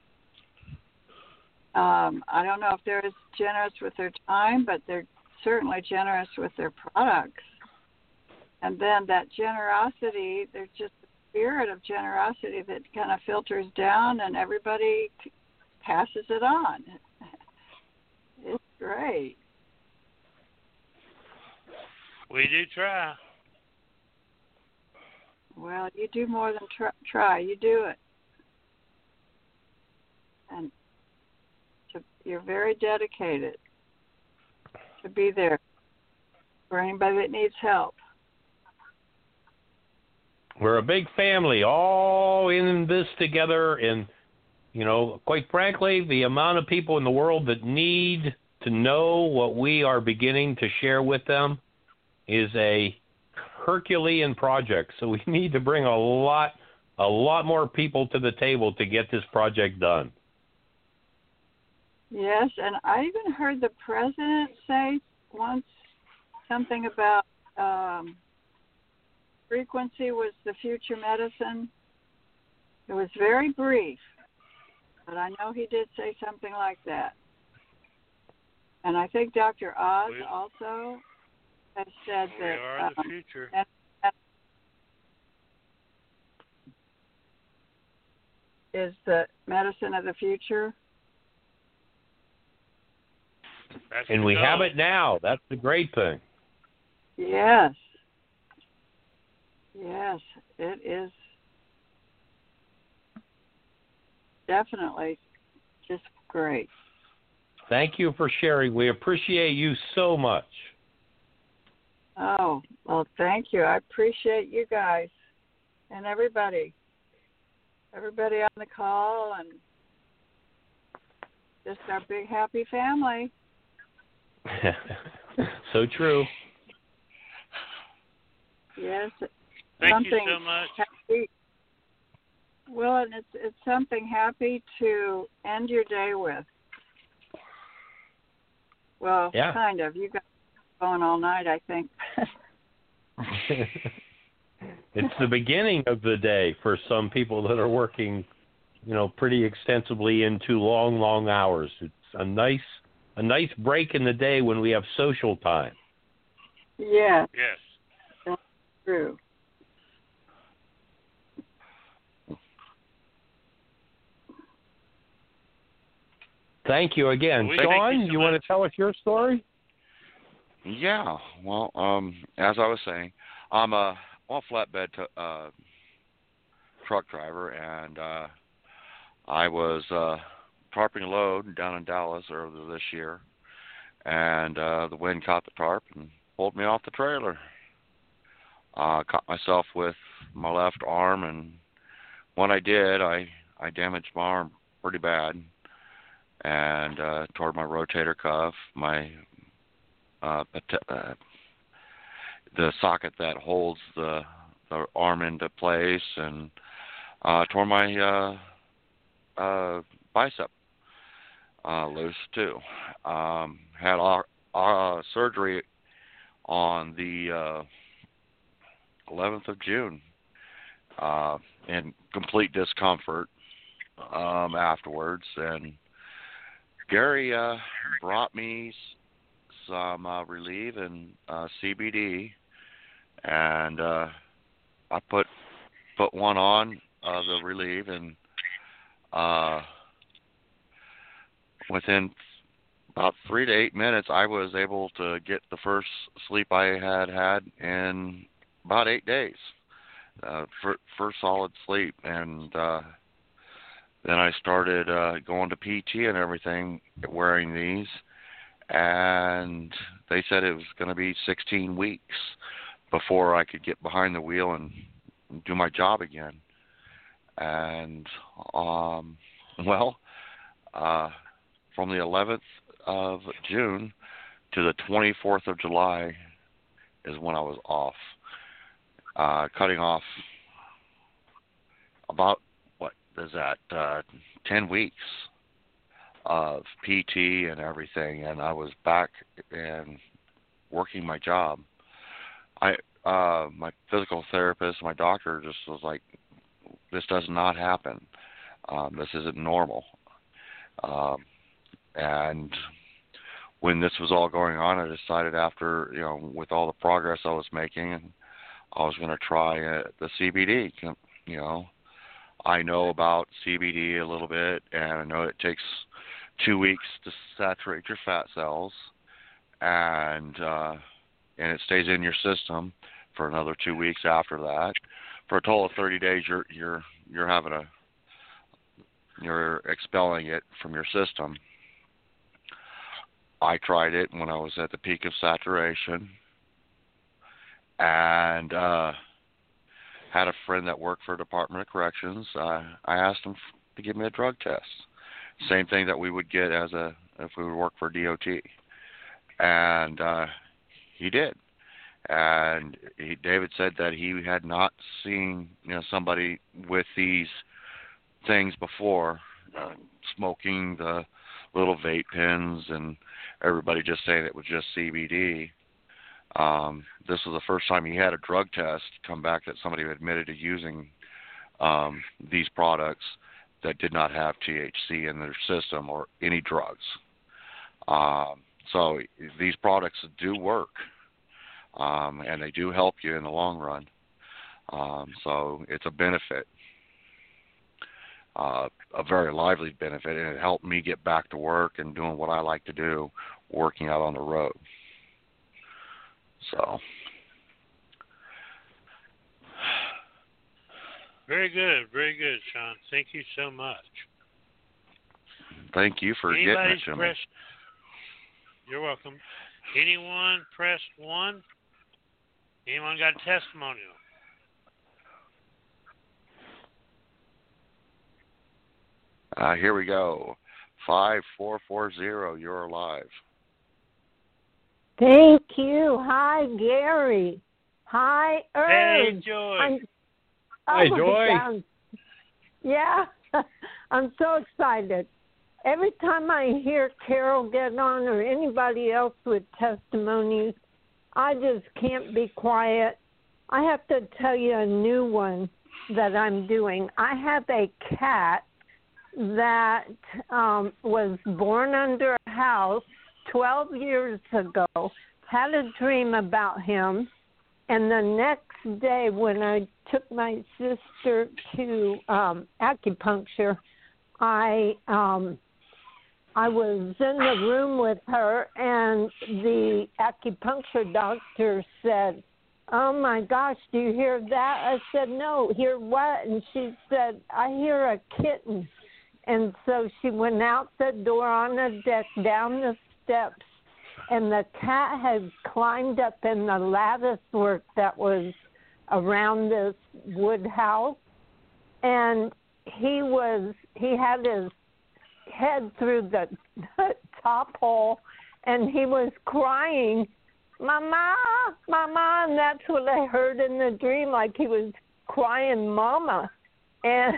um, I don't know if they're as generous with their time, but they're certainly generous with their products. And then that generosity, there's just a spirit of generosity that kind of filters down, and everybody passes it on. It's great. We do try. Well, you do more than try. try. You do it. And to, you're very dedicated to be there for anybody that needs help. We're a big family, all in this together, and, you know, quite frankly, the amount of people in the world that need to know what we are beginning to share with them is a Herculean project. So we need to bring a lot, a lot more people to the table to get this project done. Yes, and I even heard the president say once something about um, frequency was the future medicine. It was very brief, but I know he did say something like that. And I think Doctor Oz we, also has said we that are um, the future. that, that is the medicine of the future. That's And the we goal. have it now. That's the great thing. Yes. Yes, it is definitely just great. Thank you for sharing. We appreciate you so much. Oh, well, thank you. I appreciate you guys and everybody. Everybody on the call and just our big happy family. So true. Yes. Thank something you so much. Happy. Well, and it's it's something happy to end your day with. Well, Yeah. kind of. You got going all night, I think. It's the beginning of the day for some people that are working, you know, pretty extensively into long, long hours. It's a nice, a nice break in the day when we have social time. Yeah, Yes. that's true. Thank you again. We Sean, thank you you, so want much. to tell us your story? Yeah. Well, um, as I was saying, I'm a, I'm a flatbed t- uh, truck driver, and uh, I was uh, tarping a load down in Dallas earlier this year, and uh, the wind caught the tarp and pulled me off the trailer. I uh, caught myself with my left arm, and when I did, I, I damaged my arm pretty bad, and uh, tore my rotator cuff, my uh, uh, the socket that holds the, the arm into place, and uh, tore my uh, uh, bicep uh, loose too. Um, had our, our, uh, surgery on the uh, eleventh of June uh, in complete discomfort um, afterwards, and Gary uh, brought me some uh, Relieve and uh, C B D, and uh, I put put one on uh, the Relieve, and uh, within about three to eight minutes, I was able to get the first sleep I had had in about eight days, uh, for, first solid sleep, and uh, then I started uh, going to P T and everything, wearing these, and they said it was going to be sixteen weeks before I could get behind the wheel and do my job again. And, um, well, uh, from the eleventh of June to the twenty-fourth of July is when I was off, uh, cutting off about, what is that, uh, ten weeks of P T and everything, and I was back and working my job. I uh, my physical therapist, my doctor, just was like, "This does not happen. Um, this isn't normal." Um, and when this was all going on, I decided, after, you know, with all the progress I was making, and I was going to try uh, the C B D. You know, I know about C B D a little bit, and I know it takes two weeks to saturate your fat cells, and uh, and it stays in your system for another two weeks after that. For a total of thirty days, you're you're you're having a you're expelling it from your system. I tried it when I was at the peak of saturation, and uh, had a friend that worked for Department of Corrections. Uh, I asked him to give me a drug test. Same thing that we would get as a if we would work for D O T, and uh, he did. And he, David said that he had not seen, you know, somebody with these things before, uh, smoking the little vape pens, and everybody just saying it was just C B D. Um, this was the first time he had a drug test come back that somebody admitted to using um, these products that did not have T H C in their system or any drugs. Um, so these products do work, um, and they do help you in the long run. Um, so it's a benefit, uh, a very lively benefit, and it helped me get back to work and doing what I like to do, working out on the road. So. Very good, very good, Sean. Thank you so much. Thank you for Anybody's getting it to pressed, me. You're welcome. Anyone pressed one? Anyone got a testimonial? Uh, here we go. Five four four zero. You're alive. Thank you. Hi, Gary. Hi, Irv. Hey, Joy. I'm, Hi, oh, Joy. I'm, yeah, I'm so excited. Every time I hear Carol get on, or anybody else with testimonies, I just can't be quiet. I have to tell you a new one that I'm doing. I have a cat that um, was born under a house twelve years ago, had a dream about him, and the next day when I took my sister to um, acupuncture, I um, I was in the room with her, and the acupuncture doctor said, "Oh, my gosh, do you hear that?" I said, "No, hear what?" And she said, "I hear a kitten." And so she went out the door on the deck, down the steps, and the cat had climbed up in the lattice work that was around this wood house. And he was, he had his head through the top hole, and he was crying, "Mama, Mama," and that's what I heard in the dream, like he was crying, "Mama." And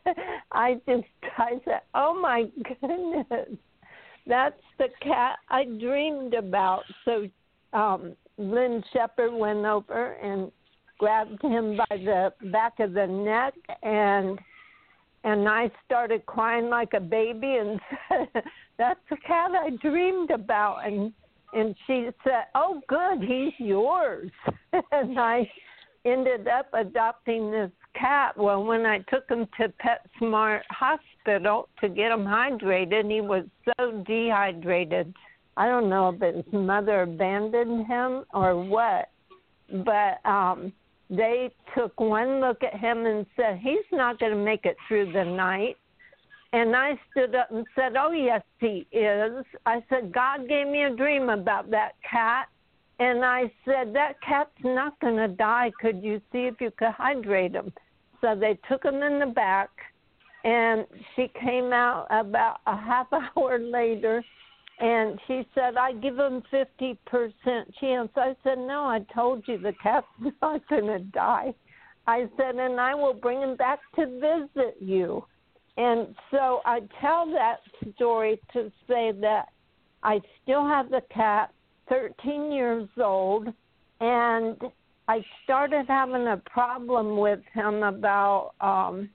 I just, I said, "Oh my goodness, that's the cat I dreamed about." So um, Lynn Shepherd went over and grabbed him by the back of the neck, and and I started crying like a baby and said, "That's the cat I dreamed about." And and she said, "Oh, good, he's yours." And I ended up adopting this cat. Well, when I took him to PetSmart Hospital to get him hydrated, he was so dehydrated. I don't know if his mother abandoned him or what, but um, they took one look at him and said, "He's not going to make it through the night." And I stood up and said, "Oh, yes, he is." I said, "God gave me a dream about that cat." And I said, "That cat's not going to die. Could you see if you could hydrate him?" So they took him in the back, and she came out about a half hour later, and she said, "I give him fifty percent chance." I said, "No, I told you the cat's not going to die." I said, "And I will bring him back to visit you." And so I tell that story to say that I still have the cat, thirteen years old, and I started having a problem with him about um,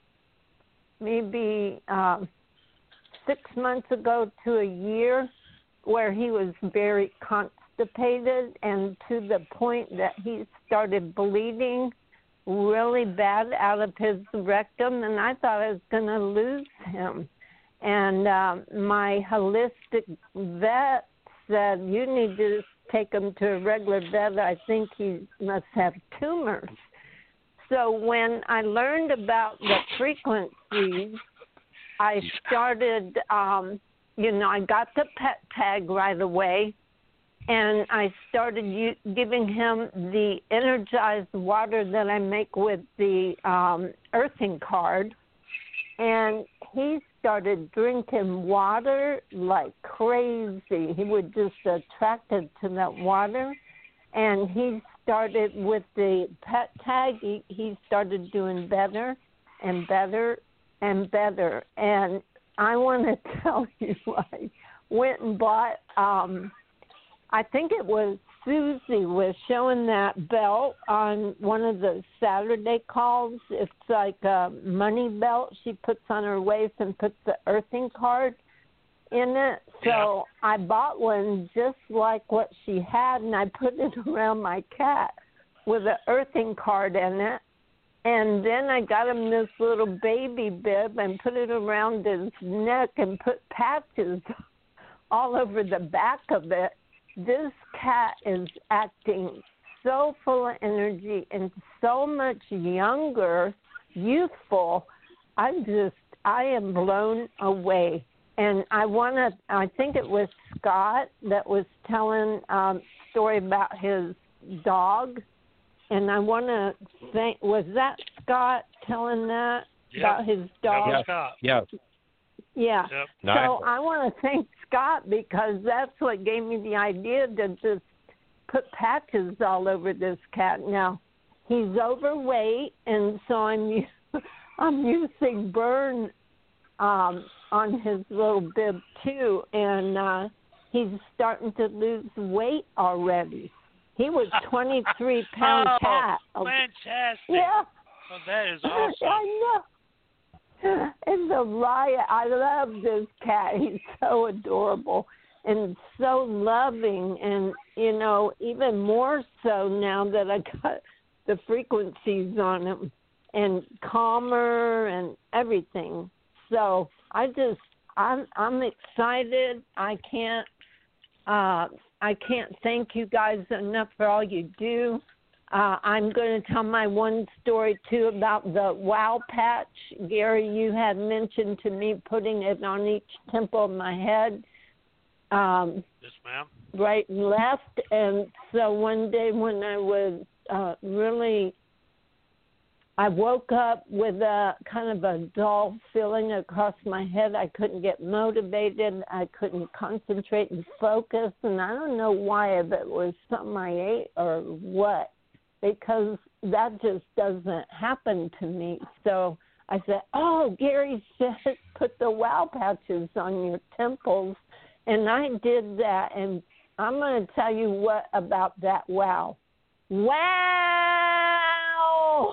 maybe um, six months ago to a year, where he was very constipated and to the point that he started bleeding really bad out of his rectum, and I thought I was going to lose him. And um, my holistic vet said, "You need to take him to a regular vet. I think he must have tumors." So when I learned about the frequencies, I started, um, you know, I got the pet tag right away, and I started u- giving him the energized water that I make with the um, earthing card, and he started drinking water like crazy. He was just attracted to that water, and he started with the pet tag. He, he started doing better and better and better. And I want to tell you, I went and bought, um, I think it was Susie was showing that belt on one of the Saturday calls. It's like a money belt she puts on her waist and puts the earthing card in it. So yeah. I bought one just like what she had, and I put it around my cat with an earthing card in it. And then I got him this little baby bib and put it around his neck and put patches all over the back of it. This cat is acting so full of energy and so much younger, youthful. I'm just, I am blown away. And I want to, I think it was Scott that was telling a um, story about his dog. And I want to think, was that Scott telling that yep. about his dog? That was Scott. Yeah. Yeah. Yep. So I want to thank Scott because that's what gave me the idea to just put patches all over this cat. Now, he's overweight, and so I'm I'm using burn um, on his little bib too, and uh, he's starting to lose weight already. He was twenty-three pound oh, cat. Fantastic. Yeah. Well, that is awesome. I know. It's a riot. I love this cat. He's so adorable and so loving, and, you know, even more so now that I got the frequencies on him, and calmer and everything. So I just I'm I'm excited. I can't uh, I can't thank you guys enough for all you do. Uh, I'm going to tell my one story too about the wow patch. Gary, you had mentioned to me putting it on each temple of my head. Um, yes, ma'am. Right and left. And so one day when I was uh, really, I woke up with a kind of a dull feeling across my head. I couldn't get motivated. I couldn't concentrate and focus. And I don't know why, if it was something I ate or what, because that just doesn't happen to me. So I said, oh, Gary said put the wow patches on your temples. And I did that, and I'm going to tell you what about that wow. Wow!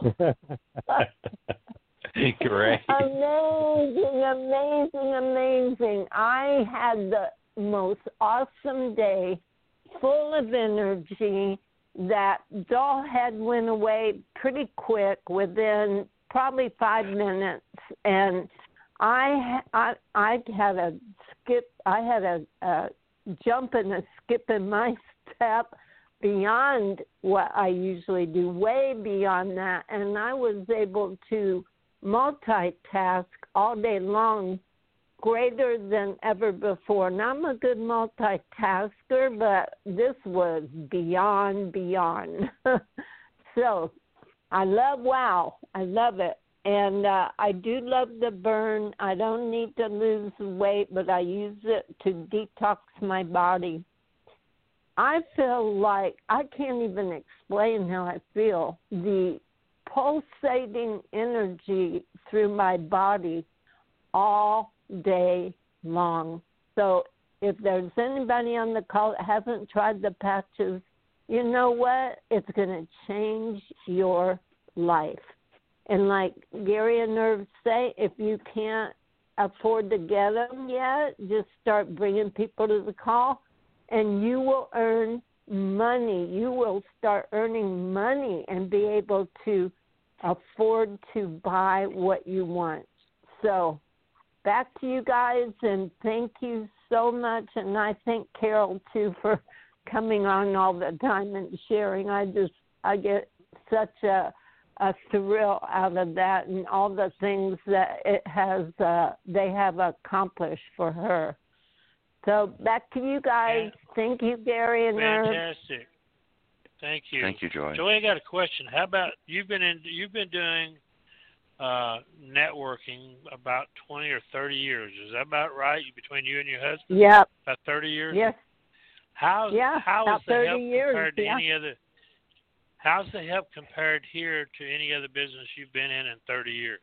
Great. Amazing, amazing, amazing. I had the most awesome day, full of energy. That dull head went away pretty quick within probably five minutes, and I I I had a skip. I had a, a jump and a skip in my step beyond what I usually do, way beyond that, and I was able to multitask all day long, greater than ever before. And I'm a good multitasker, but this was beyond, beyond. So I love wow. I love it. And uh, I do love the burn. I don't need to lose weight, but I use it to detox my body. I feel like I can't even explain how I feel. The pulsating energy through my body all day long. So if there's anybody on the call that hasn't tried the patches, you know what? It's going to change your life. And like Gary and Nerve say, if you can't afford to get them yet, just start bringing people to the call, and you will earn money. You will start earning money and be able to afford to buy what you want. So back to you guys, and thank you so much. And I thank Carol, too, for coming on all the time and sharing. I just, I get such a a thrill out of that and all the things that it has, uh, they have accomplished for her. So back to you guys. Thank you, Gary and Nerve. Fantastic. Thank you. Thank you, Joy. Joy, I got a question. How about you've been in? You've been doing uh, networking about twenty or thirty years. Is that about right? Between you and your husband? Yep. About thirty years. Yes. How? Yeah. How about is the thirty help years. compared to Yeah. any other? How's the help compared here to any other business you've been in in thirty years?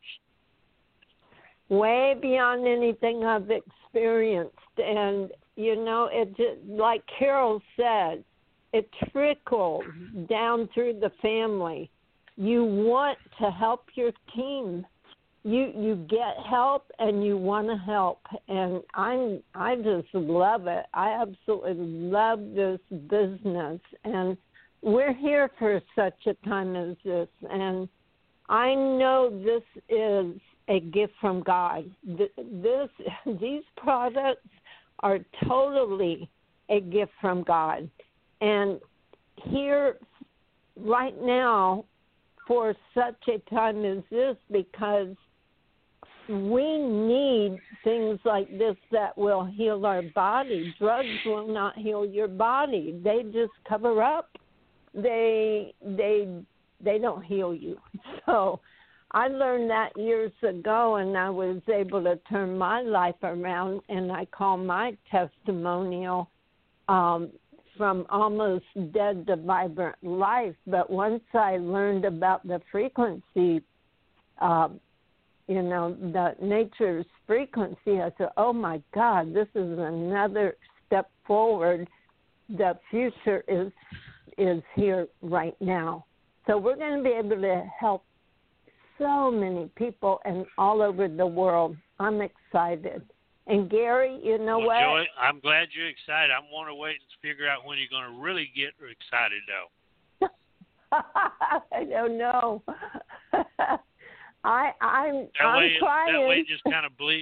Way beyond anything I've experienced. And, you know, it just, like Carol said, it trickles down through the family. You want to help your team. You you get help and you want to help. And I'm I just love it. I absolutely love this business. And we're here for such a time as this, and I know this is a gift from God. This, these products are totally a gift from God. And here, right now, for such a time as this, because we need things like this that will heal our body. Drugs will not heal your body. They just cover up. They they they don't heal you. So I learned that years ago, and I was able to turn my life around, and I call my testimonial um, from almost dead to vibrant life. But once I learned about the frequency, uh, you know, the nature's frequency, I said, oh, my God, this is another step forward. The future is is here right now. So we're going to be able to help so many people and all over the world. I'm excited. And Gary, you know well, what? Joy, I'm glad you're excited. I want to wait and figure out when you're going to really get excited, though. I don't know. I I'm that I'm way, trying. That way, it just kind of bleed.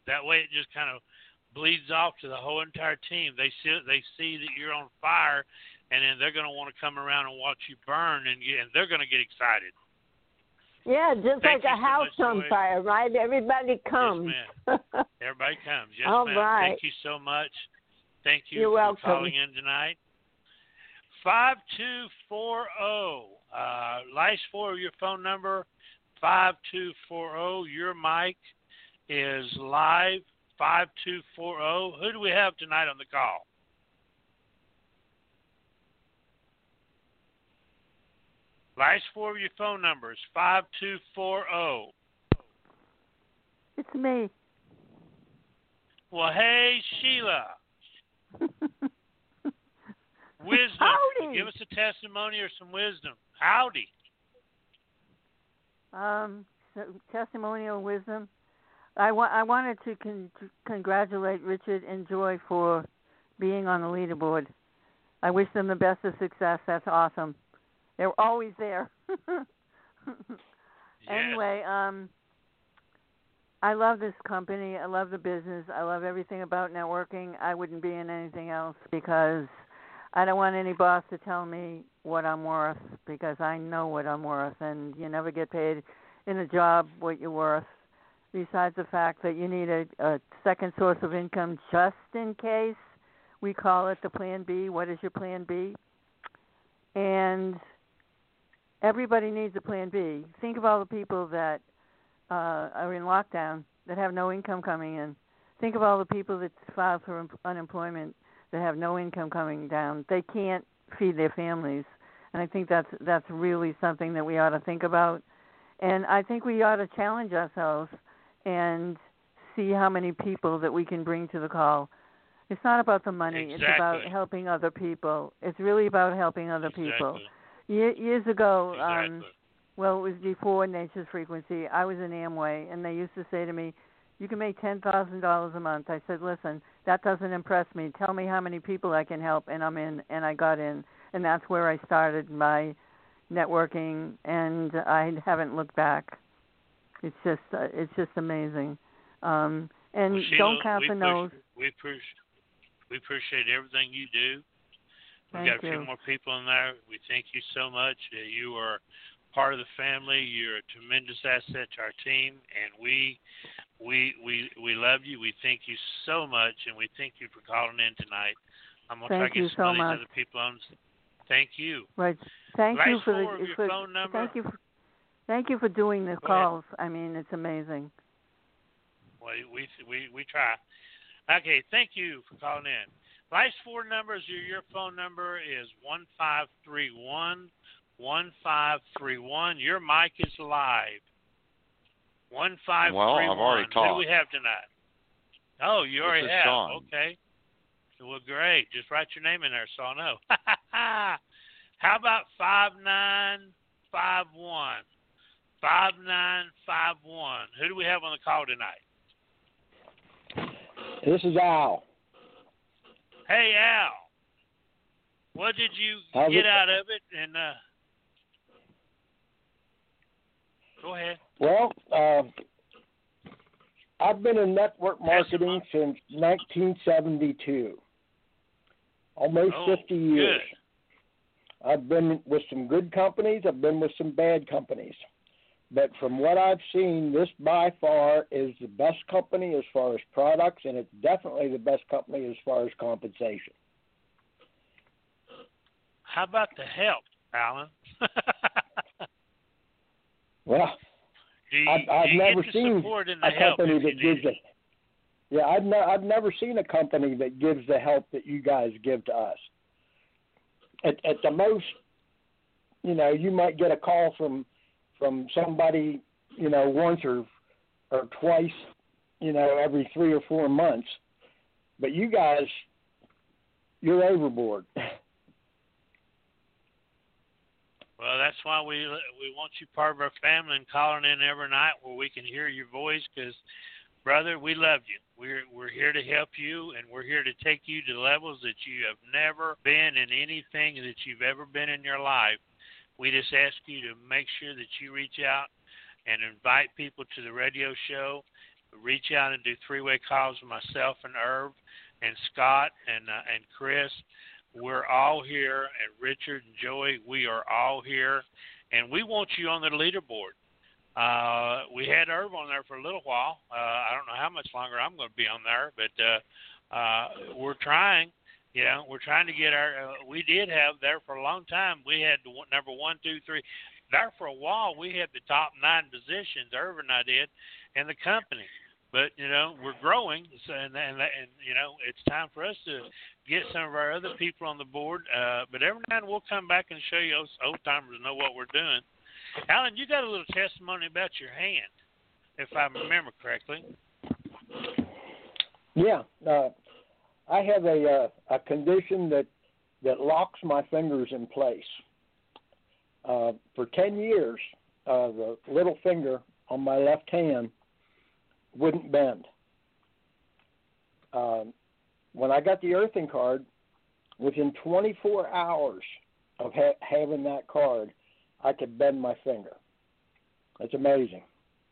That way it just kind of bleeds off to the whole entire team. They see they see that you're on fire, and then they're going to want to come around and watch you burn, and, you, and they're going to get excited. Yeah, just Thank like a you so house much, on Joy. fire, right? Everybody comes. Yes, ma'am. Everybody comes. Yes, All ma'am. right. Thank you so much. Thank you You're for welcome. calling in tonight. five two four zero. Uh, last four of your phone number, five two four zero. Your mic is live, five two four zero. Who do we have tonight on the call? Last four of your phone numbers, five two four zero. It's me. Well, hey, Sheila. Wisdom. Howdy. Give us a testimony or some wisdom. Howdy. Um, so testimonial wisdom. I, wa- I wanted to con- to congratulate Richard and Joy for being on the leaderboard. I wish them the best of success. That's awesome. They're always there. Anyway, um, I love this company. I love the business. I love everything about networking. I wouldn't be in anything else because I don't want any boss to tell me what I'm worth because I know what I'm worth, and you never get paid in a job what you're worth. Besides the fact that you need a, a second source of income just in case. We call it the Plan B. What is your Plan B? And everybody needs a Plan B. Think of all the people that uh, are in lockdown that have no income coming in. Think of all the people that file for un- unemployment that have no income coming down. They can't feed their families. And I think that's that's really something that we ought to think about. And I think we ought to challenge ourselves and see how many people that we can bring to the call. It's not about the money. Exactly. It's about helping other people. It's really about helping other Exactly. people. Ye- years ago, Exactly. um, well, it was before Nature's Frequency, I was in Amway, and they used to say to me, you can make ten thousand dollars a month. I said, listen, that doesn't impress me. Tell me how many people I can help, and I'm in, and I got in. And that's where I started my networking, and I haven't looked back. It's just uh, it's just amazing. Um, and Well, Sheila, don't count we the nose. Appreciate, we, appreciate, we appreciate everything you do. We've Thank got a you. few more people in there. We thank you so much. Uh, you are part of the family. You're a tremendous asset to our team, and we we we we love you. We thank you so much, and we thank you for calling in tonight. I'm gonna Thank try to you get some so of these much. other people on. Thank you. Right. Thank Last you for four the of your for, phone number. thank you for, thank you for doing the Go calls. I mean, it's amazing. Well, we we we try. Okay, thank you for calling in. Last four numbers of your phone number is one five three one, one five three one. Your mic is live. one five three one. Well, I've already Who talked. do we have tonight? Oh, you already This is have. Sean. Okay. Well, great. Just write your name in there so I'll know. How about five nine five one? five nine five one. Who do we have on the call tonight? This is Al. Hey, Al. What did you How's get it- out of it? And uh, go ahead. Well, uh, I've been in network marketing Testimony. since nineteen seventy-two, almost Oh, fifty years. good. I've been with some good companies. I've been with some bad companies. But from what I've seen, this by far is the best company as far as products, and it's definitely the best company as far as compensation. How about the help, Alan? Well, do you, I've, I've do you never get the seen support and the a help company if that you gives need it. Yeah, I've, ne- I've never seen a company that gives the help that you guys give to us. At, at the most, you know, you might get a call from from somebody, you know, once or or twice, you know, every three or four months. But you guys, you're overboard. Well, that's why we we want you part of our family and calling in every night where we can hear your voice. Because, brother, we love you. We're we're here to help you, and we're here to take you to levels that you have never been in anything that you've ever been in your life. We just ask you to make sure that you reach out and invite people to the radio show. reach out and do three-way calls with myself and Irv and Scott and uh, and Chris. We're all here, and Richard and Joey, we are all here, and we want you on the leaderboard. Uh, we had Irv on there for a little while. Uh, I don't know how much longer I'm going to be on there, but uh, uh, we're trying. You know, we're trying to get our. Uh, we did have there for a long time. We had the one, number one, two, three. There for a while, we had the top nine positions. Irv and I did, in the company. But you know, we're growing, so, and, and and you know, it's time for us to get some of our other people on the board. Uh, but every now and then we'll come back and show you us old timers know what we're doing. Alan, you got a little testimony about your hand, if I remember correctly. Yeah, uh, I have a uh, a condition that that locks my fingers in place. Uh, for ten years, uh, the little finger on my left hand wouldn't bend. Um, when I got the earthing card, within twenty-four hours of ha- having that card, I could bend my finger. That's amazing.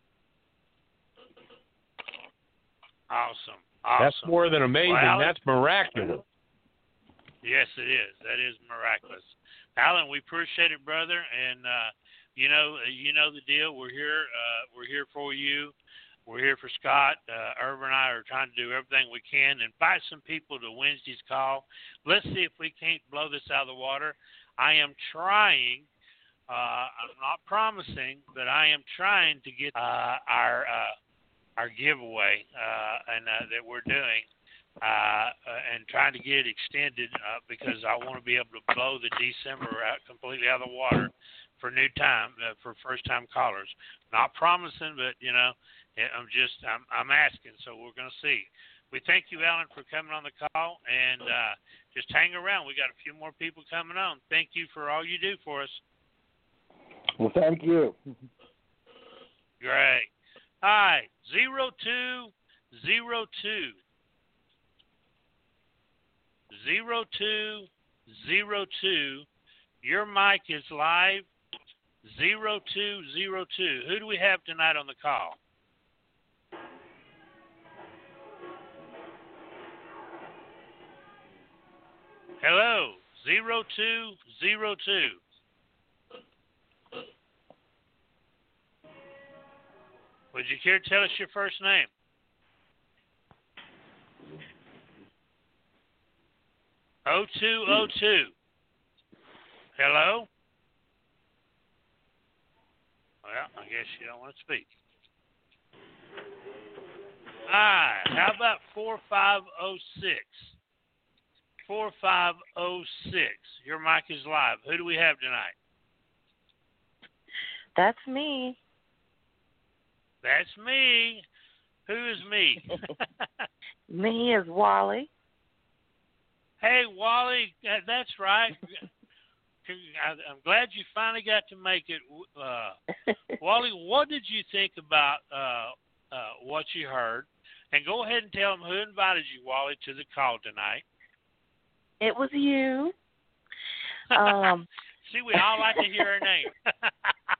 Awesome. Awesome. That's more than amazing. Well, Alan, that's miraculous. Yes, it is. That is miraculous. Alan, we appreciate it, brother. And uh, you know, you know the deal. We're here. Uh, we're here for you. We're here for Scott. Uh, Irv and I are trying to do everything we can. Invite some people to Wednesday's call. Let's see if we can't blow this out of the water. I am trying. Uh, I'm not promising, but I am trying to get uh, our uh, our giveaway uh, and uh, that we're doing, uh, uh, and trying to get it extended uh, because I want to be able to blow the December out completely out of the water for new time uh, for first time callers. Not promising, but you know, I'm just I'm I'm asking, so we're going to see. We thank you, Alan, for coming on the call, and uh, just hang around. We got a few more people coming on. Thank you for all you do for us. Well, thank you. Great. All right, zero two zero two zero two zero two. Your mic is live. Zero two zero two. Who do we have tonight on the call? Hello, zero two zero two. Would you care to tell us your first name? oh two oh two. Hello? Well, I guess you don't want to speak. All right, how about four five oh six? four five oh six. Your mic is live. Who do we have tonight? That's me. That's me. Who is me? Me is Wally. Hey, Wally, that's right. I'm glad you finally got to make it. Uh, Wally, what did you think about uh, uh, what you heard? And go ahead and tell them who invited you, Wally, to the call tonight. It was you. Um, See, we all like to hear her name.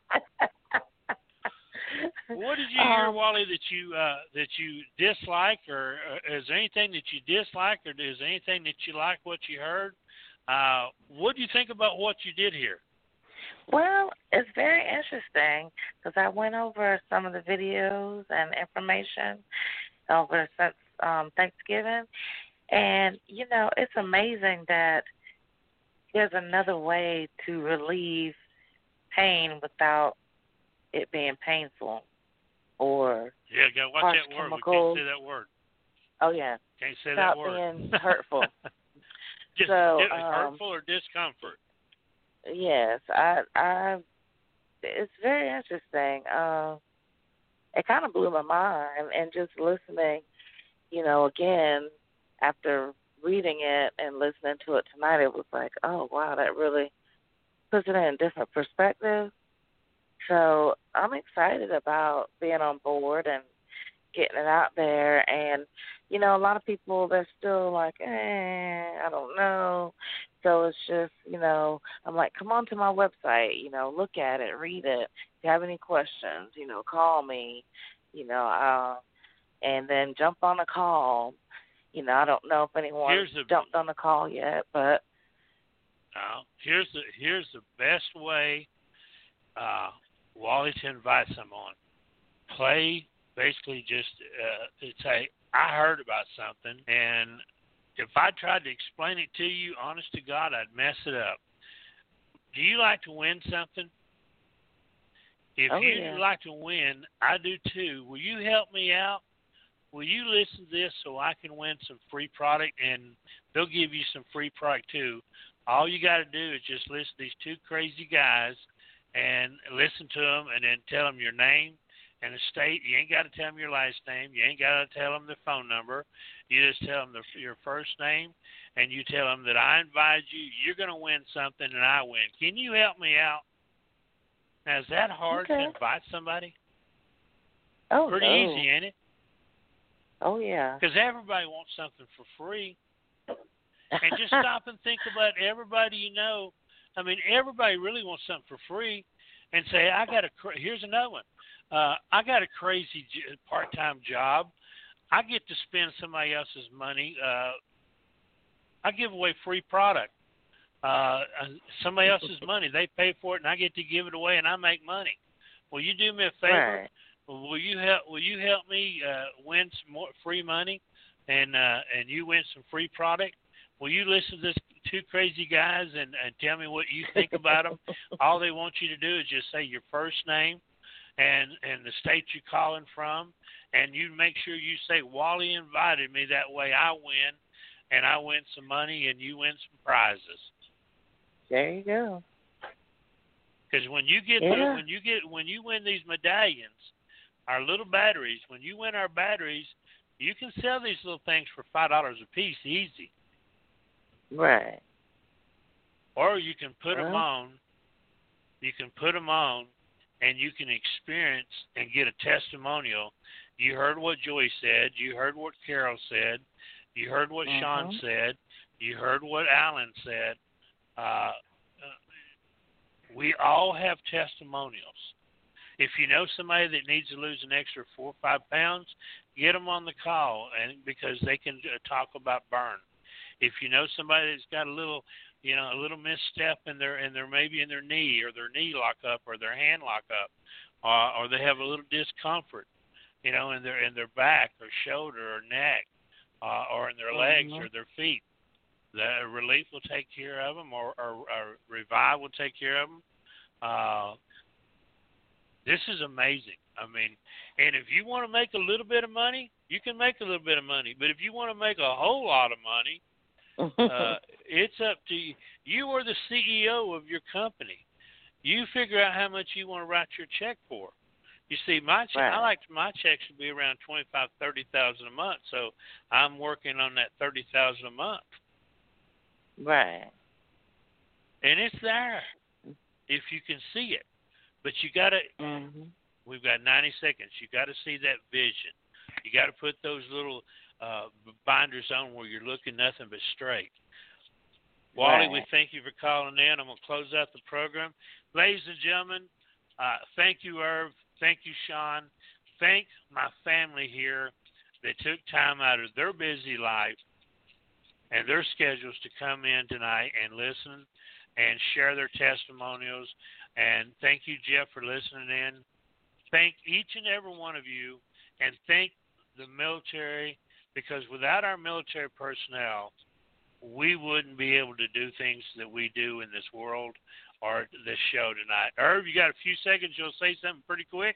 What did you hear, um, Wally, that you uh, that you dislike, or uh, is there anything that you dislike, or is there anything that you like what you heard? Uh, what do you think about what you did hear? Well, it's very interesting because I went over some of the videos and information over since um, Thanksgiving, and you know, it's amazing that there's another way to relieve pain without it being painful or yeah, go watch that word. Chemicals. We can't say that word. Oh yeah, can't say without that word. being hurtful. Just so, it, um, hurtful or discomfort. Yes, I, I. It's very interesting. Uh, it kind of blew my mind, and just listening, you know, again after reading it and listening to it tonight, it was like, oh wow, that really puts it in a different perspective. So I'm excited about being on board and getting it out there. And, you know, a lot of people, they're still like, eh, I don't know. So it's just, you know, I'm like, come on to my website, you know, look at it, read it. If you have any questions, you know, call me. You know, uh, and then jump on a call. You know, I don't know if anyone Here's the- jumped on the call yet, but Uh, here's the here's the best way, uh, Wally, to invite someone. Play basically just uh, say, I heard about something, and if I tried to explain it to you, honest to God, I'd mess it up. Do you like to win something? If oh, you yeah. like to win, I do too. Will you help me out? Will you listen to this so I can win some free product? And they'll give you some free product too. All you got to do is just listen to these two crazy guys and listen to them, and then tell them your name and the state. You ain't got to tell them your last name. You ain't got to tell them the phone number. You just tell them the, your first name, and you tell them that I invited you. You're going to win something, and I win. Can you help me out? Now, is that hard Okay. to invite somebody? Oh, Pretty no. easy, ain't it? Oh, yeah. Because everybody wants something for free. And just stop and think about everybody you know. I mean, everybody really wants something for free, and say, I got a, cra- here's another one. Uh, I got a crazy j- part-time job. I get to spend somebody else's money. Uh, I give away free product. Uh, somebody else's money. They pay for it, and I get to give it away, and I make money. Will you do me a favor? Right. Will you help? Will you help me uh, win some more free money, and uh, and you win some free product? Will you listen to this two crazy guys and, and tell me what you think about them? All they want you to do is just say your first name and, and the state you're calling from, and you make sure you say, Wally invited me. That way I win, and I win some money, and you win some prizes. There you go. Because when you get Yeah. the, when you get when you win these medallions, our little batteries, when you win our batteries, you can sell these little things for five dollars a piece, easy. Right. Or you can put them Well. on. You can put them on, and you can experience and get a testimonial. You heard what Joy said. You heard what Carol said. You heard what Mhm. Sean said. You heard what Alan said. Uh, we all have testimonials. If you know somebody that needs to lose an extra four or five pounds, get them on the call, and because they can uh, talk about burn. If you know somebody that's got a little, you know, a little misstep in their, in their maybe in their knee, or their knee lock up, or their hand lock up, uh, or they have a little discomfort, you know, in their in their back or shoulder or neck, uh, or in their legs Mhm. or their feet, the Relief will take care of them, or, or, or Revive will take care of them. Uh, this is amazing. I mean, and if you want to make a little bit of money, you can make a little bit of money. But if you want to make a whole lot of money, uh, it's up to you. You are the C E O of your company. You figure out how much you want to write your check for. You see, my check, Right. I like my checks to be around twenty-five, thirty thousand a month. So I'm working on that thirty thousand a month, Right. and it's there if you can see it. But you got to. Mhm. We've got ninety seconds. You got to see that vision. You got to put those little uh, binders on where you're looking nothing but straight. Wally, Right. we thank you for calling in. I'm going to close out the program. Ladies and gentlemen, uh, thank you, Irv. Thank you, Sean. Thank my family here that took time out of their busy life and their schedules to come in tonight and listen and share their testimonials. And thank you, Jeff, for listening in. Thank each and every one of you, and thank the military, because without our military personnel, we wouldn't be able to do things that we do in this world or this show tonight. Irv, you got a few seconds. You'll say something pretty quick.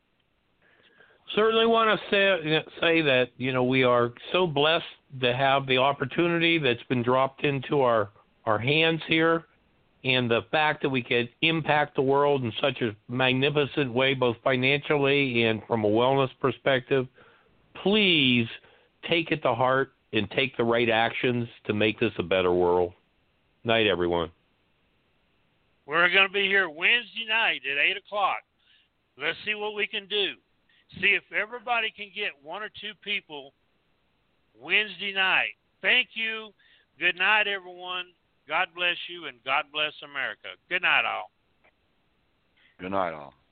Certainly want to say, say that, you know, we are so blessed to have the opportunity that's been dropped into our, our hands here, and the fact that we can impact the world in such a magnificent way, both financially and from a wellness perspective. Please take it to heart and take the right actions to make this a better world. Night, everyone. We're going to be here Wednesday night at eight o'clock. Let's see what we can do. See if everybody can get one or two people Wednesday night. Thank you. Good night, everyone. God bless you, and God bless America. Good night, all. Good night, all.